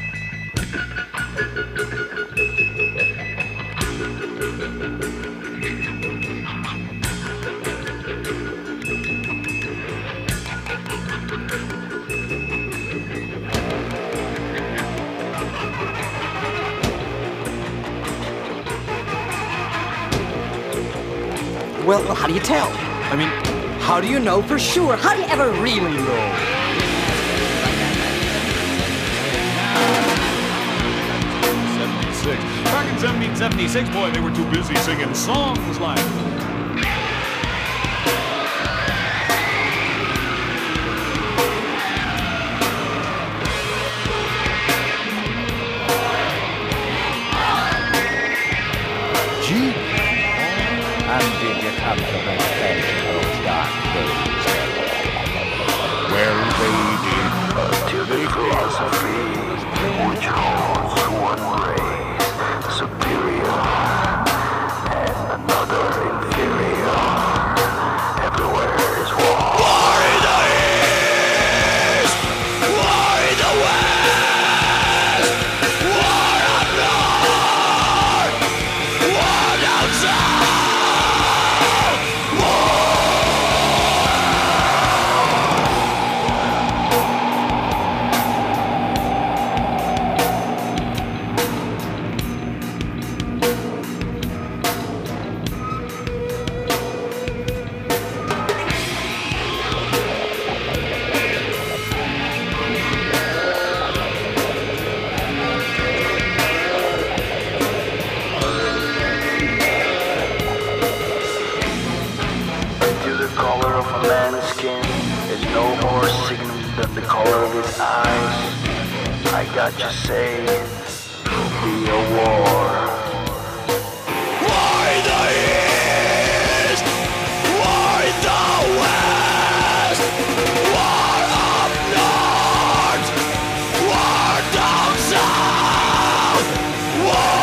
Well, how do you tell? I mean, how do you know for sure? How do you ever really know? Back in 1776, boy, they were too busy singing songs like... Gee, and did you come to the stage in those dark days? Well, they did. The philosophy which holds one race superior and another inferior. Everywhere is war. War in the east! War in the west! War up north! War down south! To the color of a man's skin is no more sickening than the color of his eyes. I got you saying, there'll be a war. War in the east! War in the west! War up north! War down south! War!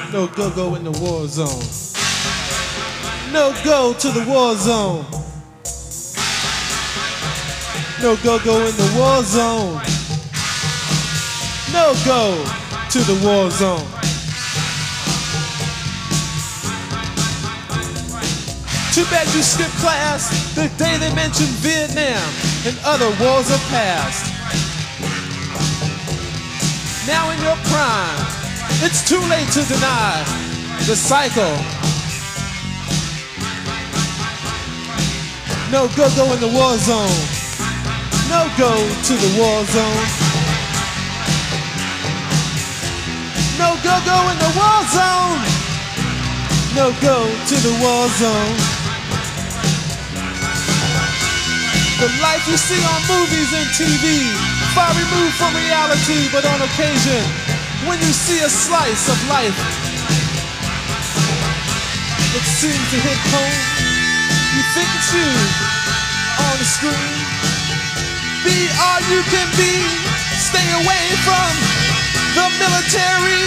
No go-go in the war zone. No go to the war zone. No go-go in the war zone. No go to the war zone. Too bad you skipped class the day they mentioned Vietnam and other wars of past. Now in your prime, it's too late to deny the cycle. No go-go in the war zone. No go to the war zone. No go-go in the war zone. No go to the war zone. The life you see on movies and TV, far removed from reality, but on occasion, when you see a slice of life that seems to hit home, you think it's you on the screen. Be all you can be, stay away from the military.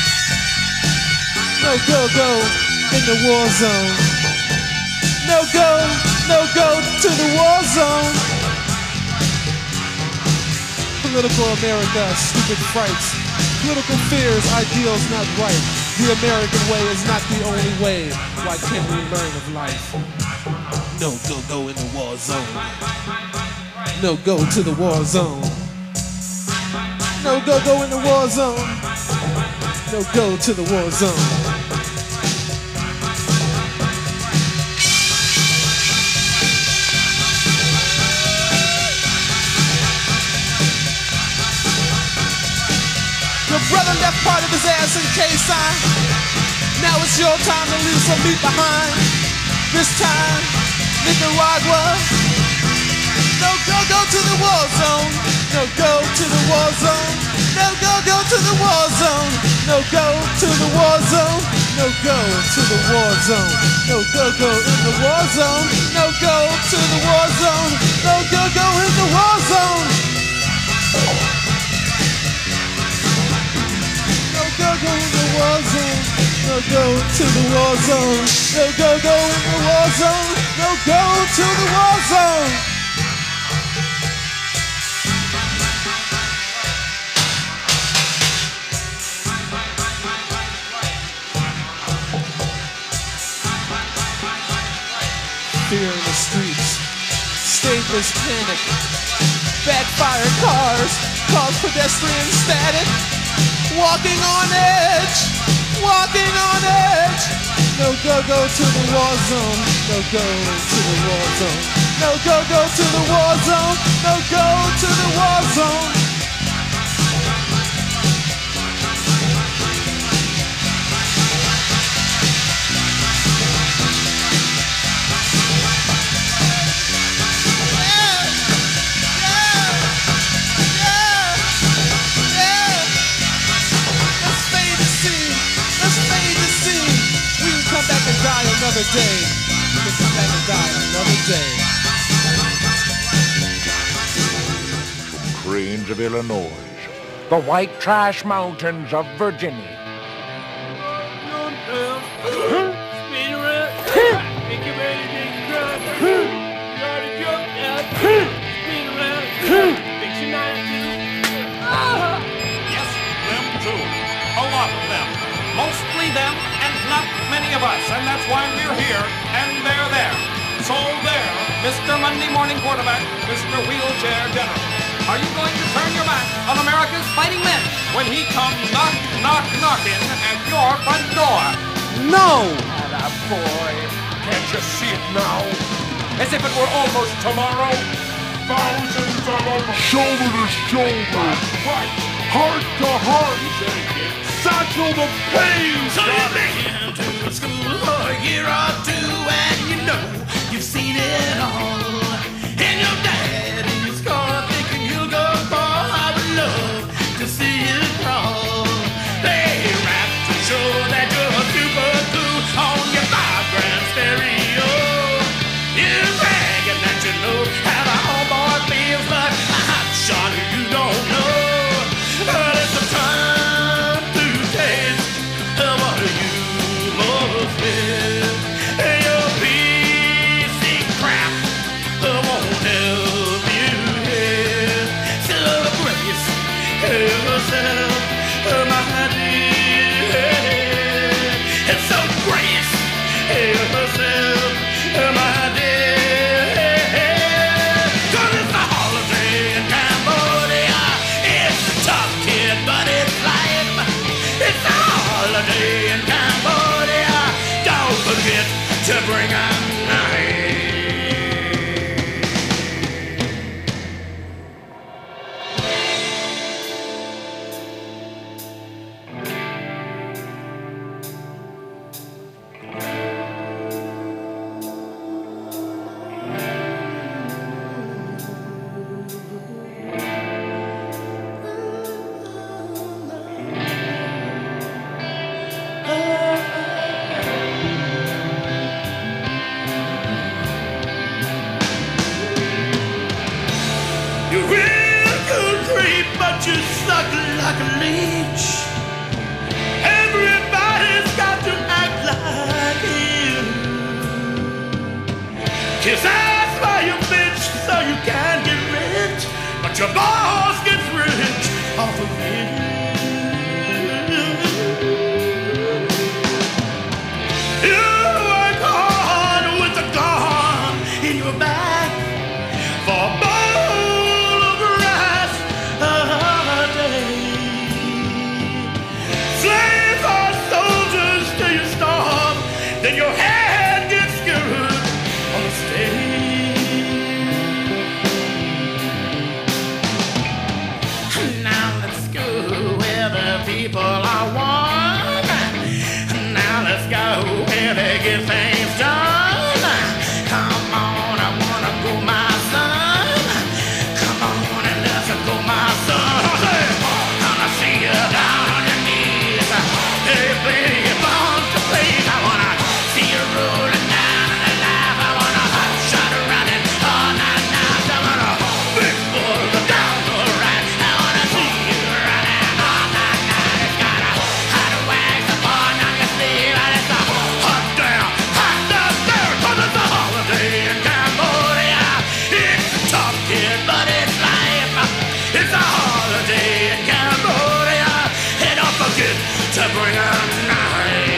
No go-go in the war zone. No go to the war zone. Political America, stupid frights. Political fears, ideals not right. The American way is not the only way. Why can't we learn of life? No go in the war zone. No go to the war zone. No go in the war zone. No go to the war zone. Your brother left part of his ass in Khe-Sanh. Now it's your time to leave some meat behind. This time, Nicaragua. No go to the war zone. No go to the war zone. No go to the war zone. No go to the war zone. No go to the war zone. No go in the war zone. No go to the war zone. No go in the war zone. No go in the war zone. No go to the war zone. No go in the war zone. No go to the war zone. Fear in the streets, stateless panic, backfire cars, cause pedestrian static, walking on edge, walking on edge. No go to the war zone, no go to the war zone, no go to the war zone, no go to the war zone. Die another day. You can come back and die another day. Cranes of Illinois, the White Trash Mountains of Virginia. Yes, them too. A lot of them. Mostly them and not many of us, and that's why we're here and they're there. So there, Mr. Monday Morning Quarterback, Mr. Wheelchair General. Are you going to turn your back on America's fighting men when he comes knocking at your front door? No! Atta boy, can't you see it now? As if it were almost tomorrow. Thousands of them. Shoulder to shoulder. Right. Heart to heart. Satchel the pain. So you've been to school for a year or two, and you know you've seen it all. And your dad in your scar thinking you'll go far. I would love to see you crawl. They rap to show that you're super cool on your 5-gram stereo. You're bragging that you know how the homeboy feels, but a hot shot you don't know. But it's the time to taste what holiday in Cambodia. Don't forget to bring a knife. You suck like a leech. Everybody's got to act like you. Kiss ass by your bitch so you can get rich, but your boss gets rich off of you. You work hard with a gun in your back for a bowl of rice. Slave our soldiers till you starve, then your head gets good on the stage. Now let's go where the people are one. Now let's go where they get things done. Come on, I wanna go, my son. Come on and let's go, my son. Gonna see you down on your knees. Hey, baby, you're born to please. I wanna see you rolling down in the life. I wanna hot shot running all night now. I wanna big bull down the right. I wanna see you running all night now. It's got a hot wax upon your sleeve. And it's a hot down there. 'Cause it's a holiday in Cambodia. It's a tough kid, but it's life. It's a holiday in Cambodia. And don't forget to bring a knife.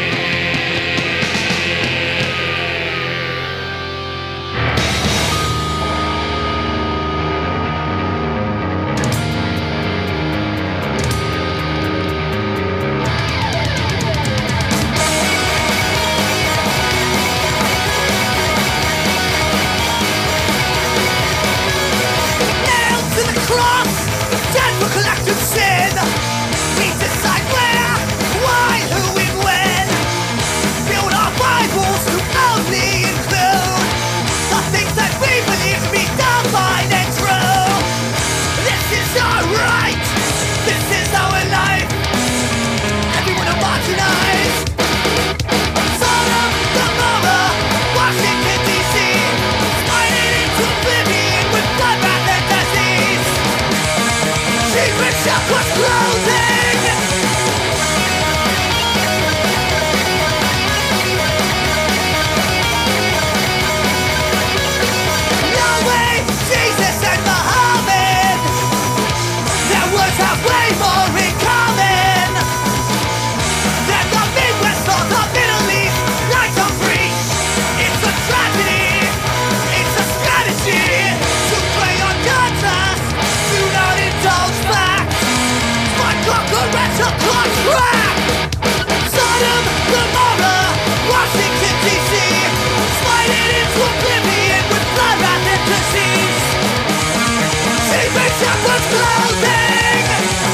Nailed to the cross, dead for collective sin. We decide where, why, who, and when. Build our Bibles to only include the things that we believe to be divine and true. This is our right. This is our life. Everyone homogenized. Sodom, Gomorrah, Washington, D.C. Spited into oblivion with blood, wrath, and disease. Secret shop was closing. Yahweh, Jesus, and Muhammad. Their words have way more in common than the Midwest or the Middle East. Light on breach. It's a tragedy. It's a strategy to play on your trust. Do not indulge facts. My conqueror contract. Sodom, Gomorrah, Washington, D.C. Sliding into oblivion with blood, wrath, and disease. Secret shop was closing.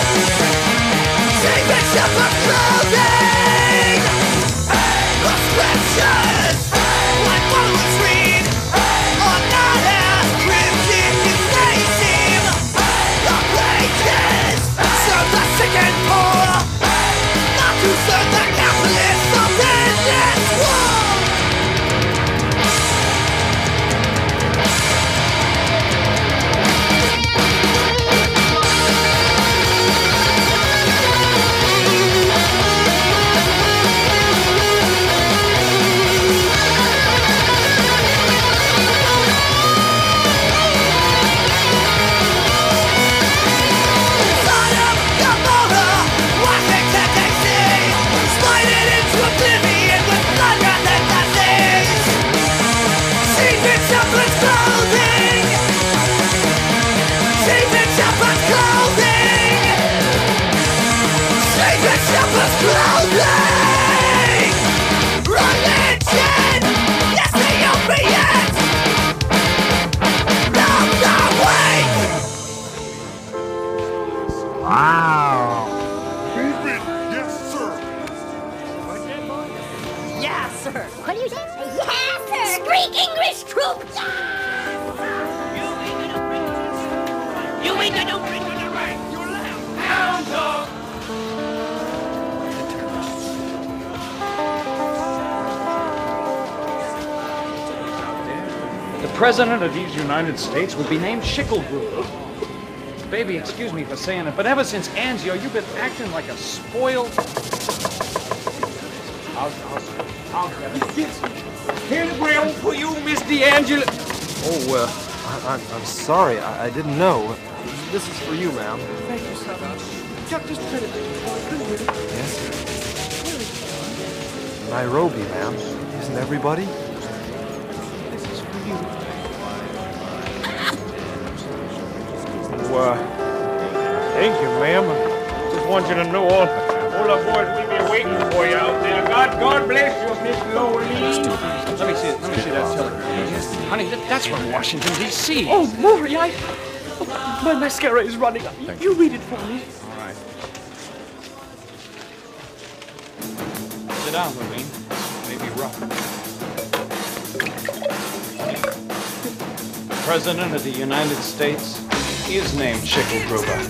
Secret shop was closing. The scriptures, like followers read, are not as cryptic as they seem. The places serve the sick and poor, not to serve the capitalists of this war. Sodom, Gomorrah, Washington, D.C. doors closing. Religion, yes, the opiate. Love the weak. Wow. Move it, yes, sir. Yeah, sir. What do you say? Yes, sir. Greek English troop. You ain't got no bring on the right. You're left. Hound dog. The President of these United States will be named Schicklgruber. Baby, excuse me for saying it, but ever since Angio, you've been acting like a spoiled... I'll get it. Here's Will for you, Miss D'Angelo. Oh, I'm sorry. I didn't know. This is for you, ma'am. Thank you so much. Just put it. Yes? Nairobi, ma'am. Isn't everybody? This is for you. Thank you, ma'am. Just want you to know all the boys will be waiting for you out there. God bless you, Miss Lowell. Let me see that telegram. Honey, that's from Washington, D.C. Oh, Maury, my mascara is running. You read it for me. All right. Sit down, Levine. Maybe rough. The President of the United States is named Schicklgruber.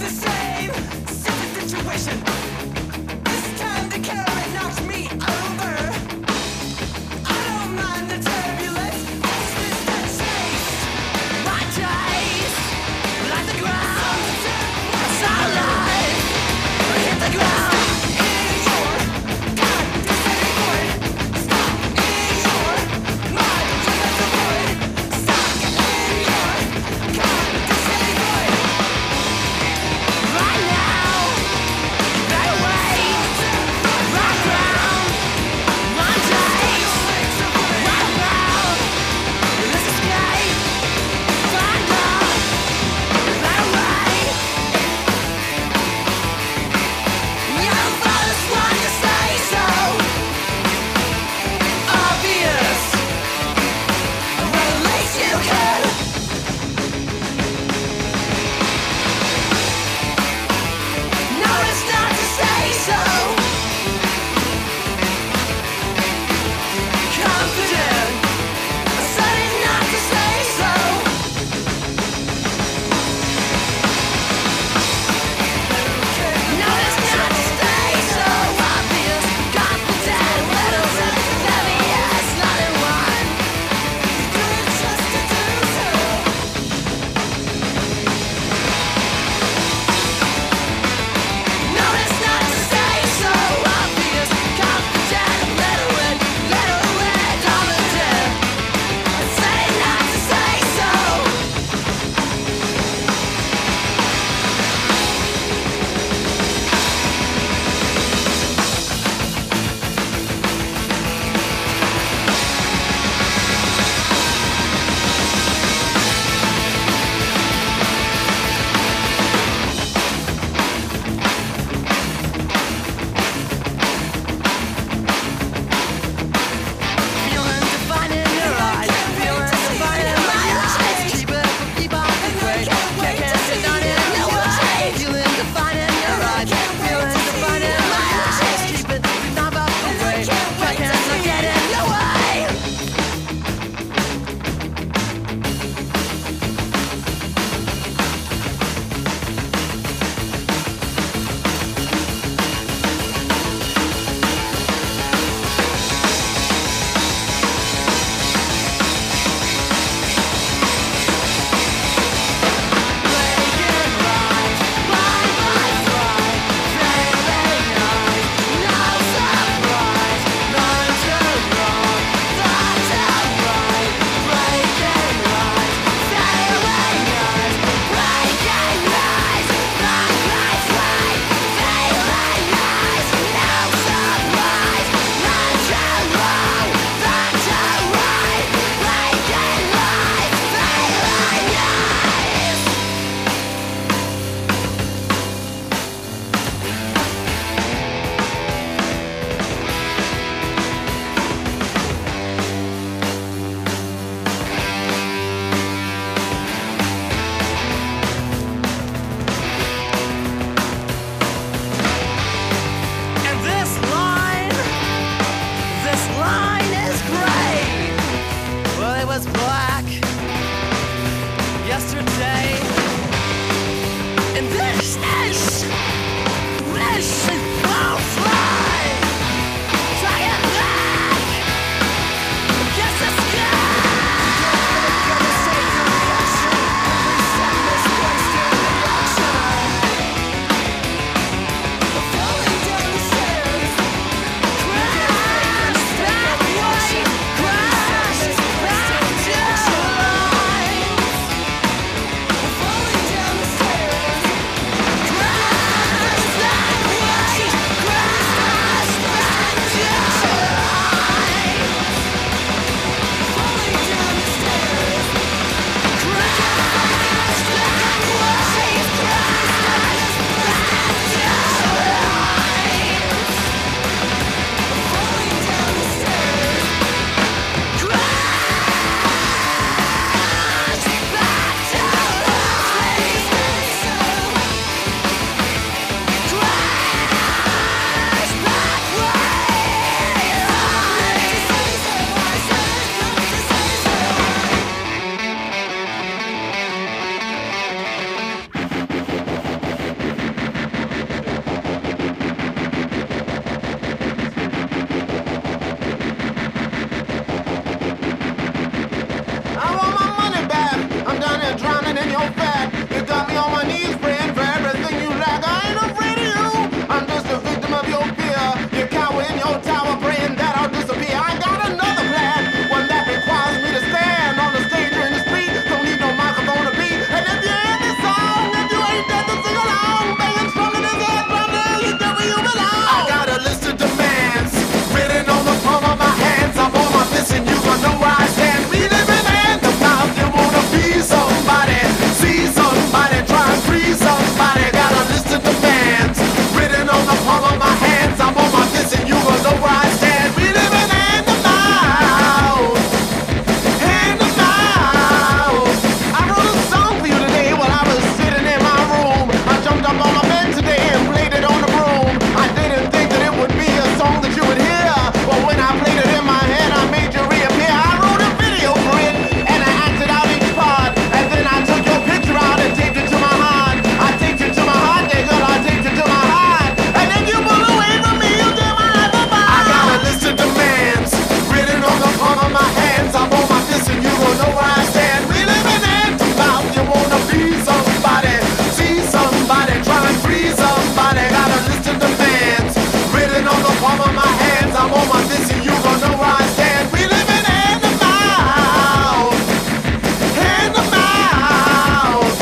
somebody. Got a list of demands written on the palm of my hands. I'm on my this and you gon' know where I stand. We live in hand to mouth, hand to mouth. I wrote a song for you today while I was sitting in my room. I jumped up on my bed today and played it on the broom. I didn't think that it would be a song that you would hear, but when I played it in my head, I made you reappear. I wrote a video for it and I acted out each part, and then I took your picture out and taped it to my heart. I taped it to my heart, yeah, girl, I taped it to my heart. And then you pull away from me, you did my life apart. I got a list of demands written on the palm of my hands. I'm on my fist and you gon' know where I stand. We live in hand to mouth. You wanna be somebody, see somebody, try and free somebody. Got a list of demands written on the palm of my hands. I'm on my fist and you gon' know where I stand. We live in hand to mouth, hand to mouth.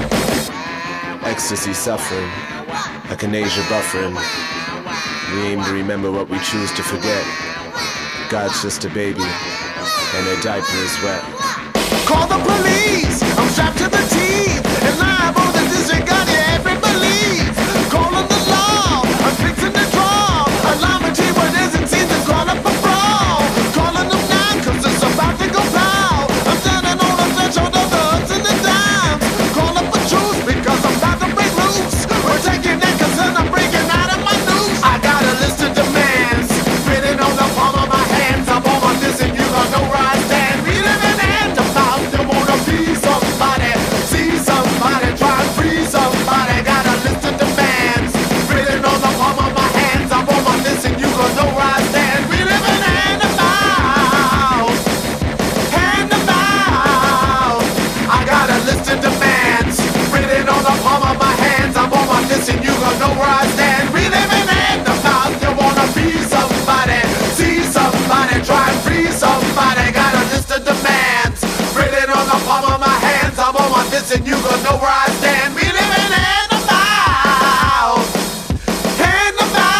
Ecstasy suffering, echinacea buffering. We aim to remember what we choose to forget. God's just a baby, and their diaper is wet. Call the police, I'm strapped to the teeth, and liable to disregard every belief. Calling the law, I'm fixing the draw. Alarming T what isn't seen to call up a brawl. Calling them now, cause it's about to go foul. I'm standing on the threshold of the ups and the downs. Call up a truce, because I'm about to break loose. We're taking that cause I'm breaking out of my noose. I got a list of demands written on the palm of my hands. I'm on my this and you gon' know where I stand. We live in hand to mouth. You wanna be somebody, see somebody, try and free somebody. Got a list of demands written on the palm of my hands. I'm on my this and you gon' know where I stand. We live in hand to mouth, hand to mouth. I got a list of demands written on the palm of my hands. I'm on my this and you gon' know where I stand. We live in hand to mouth. You wanna be somebody, see somebody, try and free somebody. Got a list of demands written on the palm of my hands. I'm on my this and you gon' know where I stand. We live in hand to mouth, hand to mouth.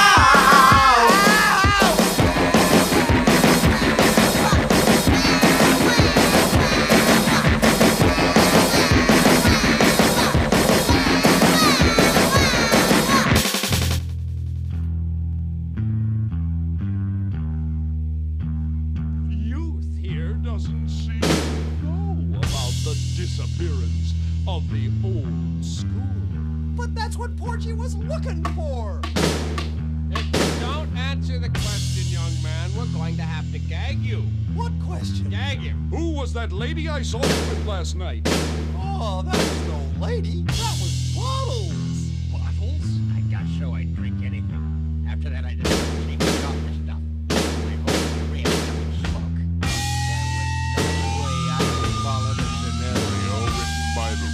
Youth here doesn't seem to know about the disappearance of the old school. But that's what Porgy was looking for. If you don't answer the question, young man, we're going to have to gag you. What question? Gag him. Who was that lady I saw you with last night? Oh, that was no lady. That was Bottles. Bottles? I got so I'd drink anything. After that, I just take it off the stuff. I hope you really don't smoke. There was no way I could follow the scenario written by the...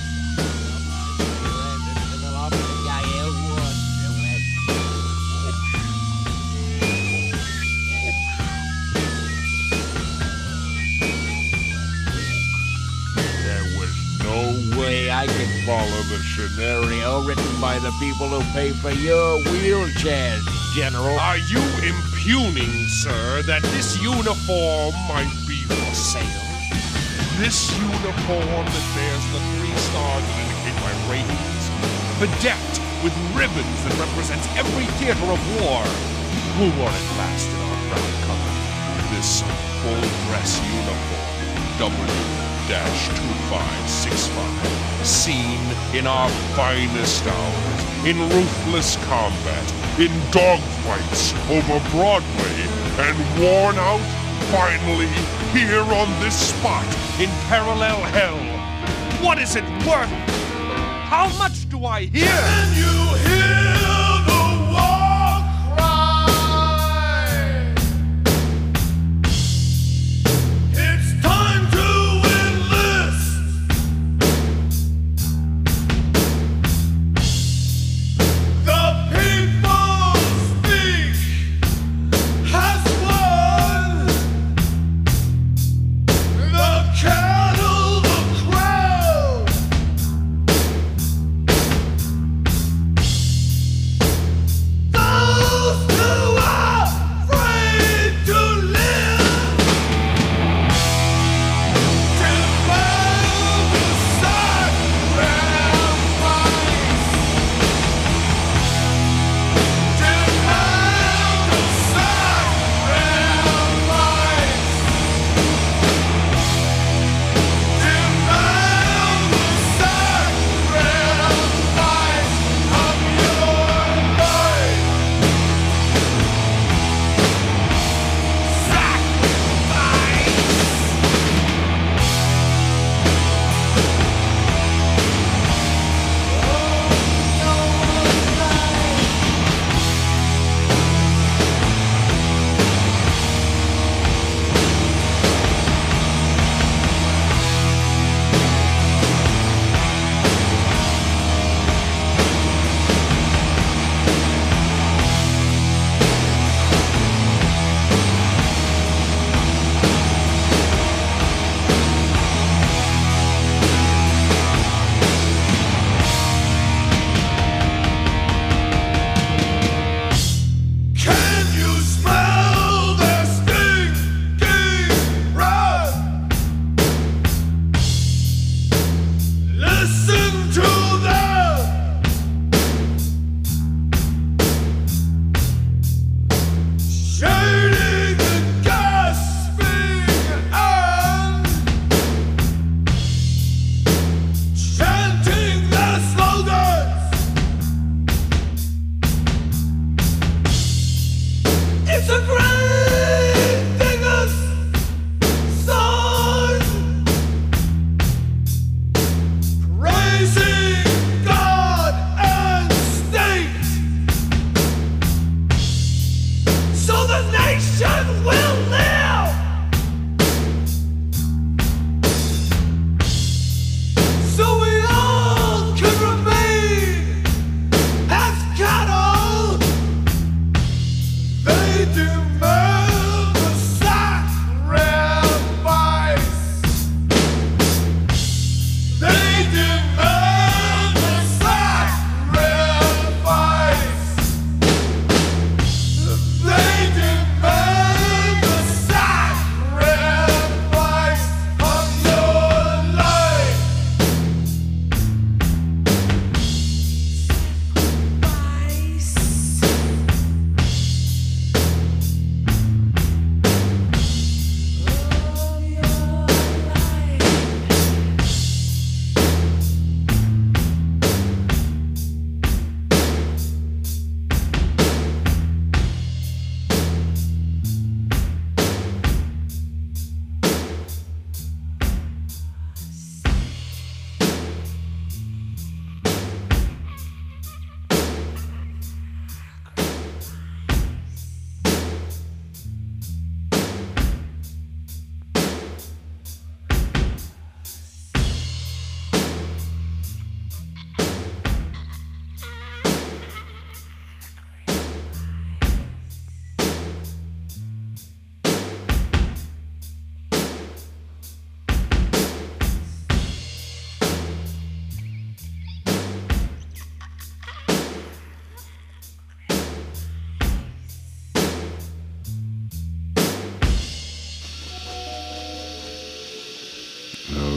There was no way I could follow the scenario written by the people who pay for your wheelchairs, General. Are you impugning, sir, that this uniform might be for sale? This uniform that bears the 3 stars that indicate my ratings, bedecked with ribbons that represents every theater of war. Who wore it last in our proud cover? This full-dress uniform, W-2565, seen in our finest hours, in ruthless combat, in dogfights over Broadway, and worn out, finally, here on this spot, in parallel hell. What is it worth? How much do I hear? Can you hear the war cry? It's time to enlist. The people speak has won. The cattle, the crowd.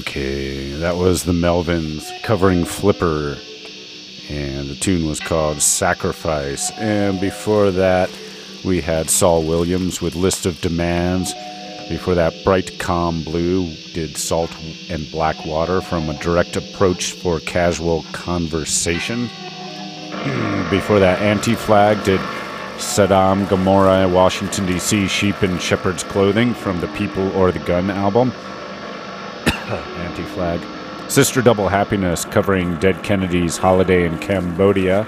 Okay, that was the Melvins covering Flipper, and the tune was called Sacrifice. And before that, we had Saul Williams with List of Demands. Before that, Bright Calm Blue did Salt and Black Water from A Direct Approach for Casual Conversation. Before that, Anti-Flag did Saddam, Gomorrah, Washington, D.C., Sheep in Shepherd's Clothing from the People or the Gun album. Anti-Flag. Sister Double Happiness covering Dead Kennedys' Holiday in Cambodia.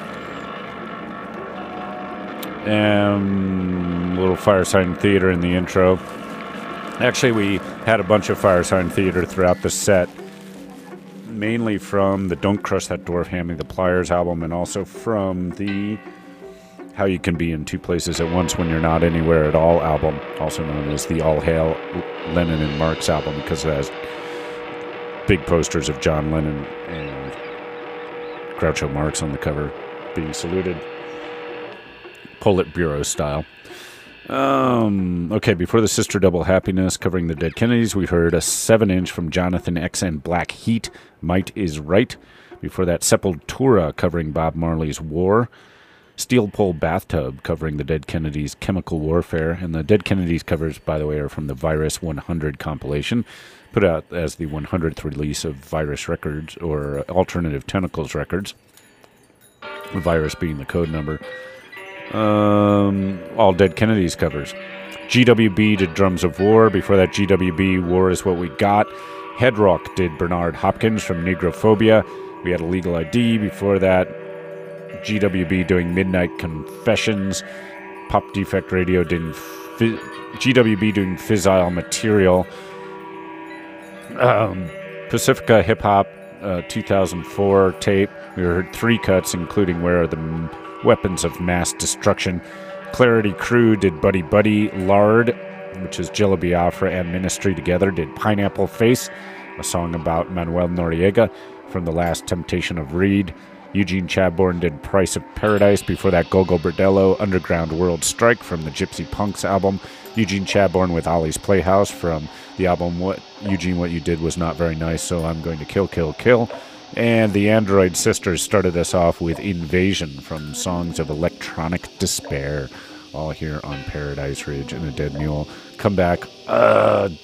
And a little Fire Sign Theater in the intro. Actually, we had a bunch of Fire Sign Theater throughout the set. Mainly from the Don't Crush That Dwarf Handing the Pliers album, and also from the How You Can Be in Two Places at Once When You're Not Anywhere at All album, also known as the All Hail Lennon and Marx album, because it has big posters of John Lennon and Groucho Marx on the cover being saluted, Politburo style. Okay, before the Sister Double Happiness covering the Dead Kennedys, we heard a 7-inch from Jonathan X and Black Heat, Might Is Right. Before that, Sepultura covering Bob Marley's War. Steel Pole Bathtub covering the Dead Kennedys' Chemical Warfare. And the Dead Kennedys covers, by the way, are from the Virus 100 compilation, put out as the 100th release of Virus Records, or Alternative Tentacles Records. Virus being the code number. All Dead Kennedys covers. GWB did Drums of War. Before that, GWB, War Is What We Got. Headrock did Bernard Hopkins from Negrophobia. We had Illegal ID. Before that, GWB doing Midnight Confessions. Pop Defect Radio doing GWB doing Fissile Material. Pacifica Hip Hop 2004 tape. We heard 3 cuts, including Where Are the Weapons of Mass Destruction. Clarity Crew did Buddy Buddy. Lard, which is Jello Biafra and Ministry together, did Pineapple Face, a song about Manuel Noriega from The Last Temptation of Reed. Eugene Chadbourne did Price of Paradise. Before that, Gogo Bordello, Underground World Strike from the Gypsy Punks album. Eugene Chadbourne with Ollie's Playhouse from the album What You Did Was Not Very Nice, So I'm Going to Kill, Kill, Kill. And the Android Sisters started us off with Invasion from Songs of Electronic Despair, all here on Paradise Ridge and a Dead Mule. Come back,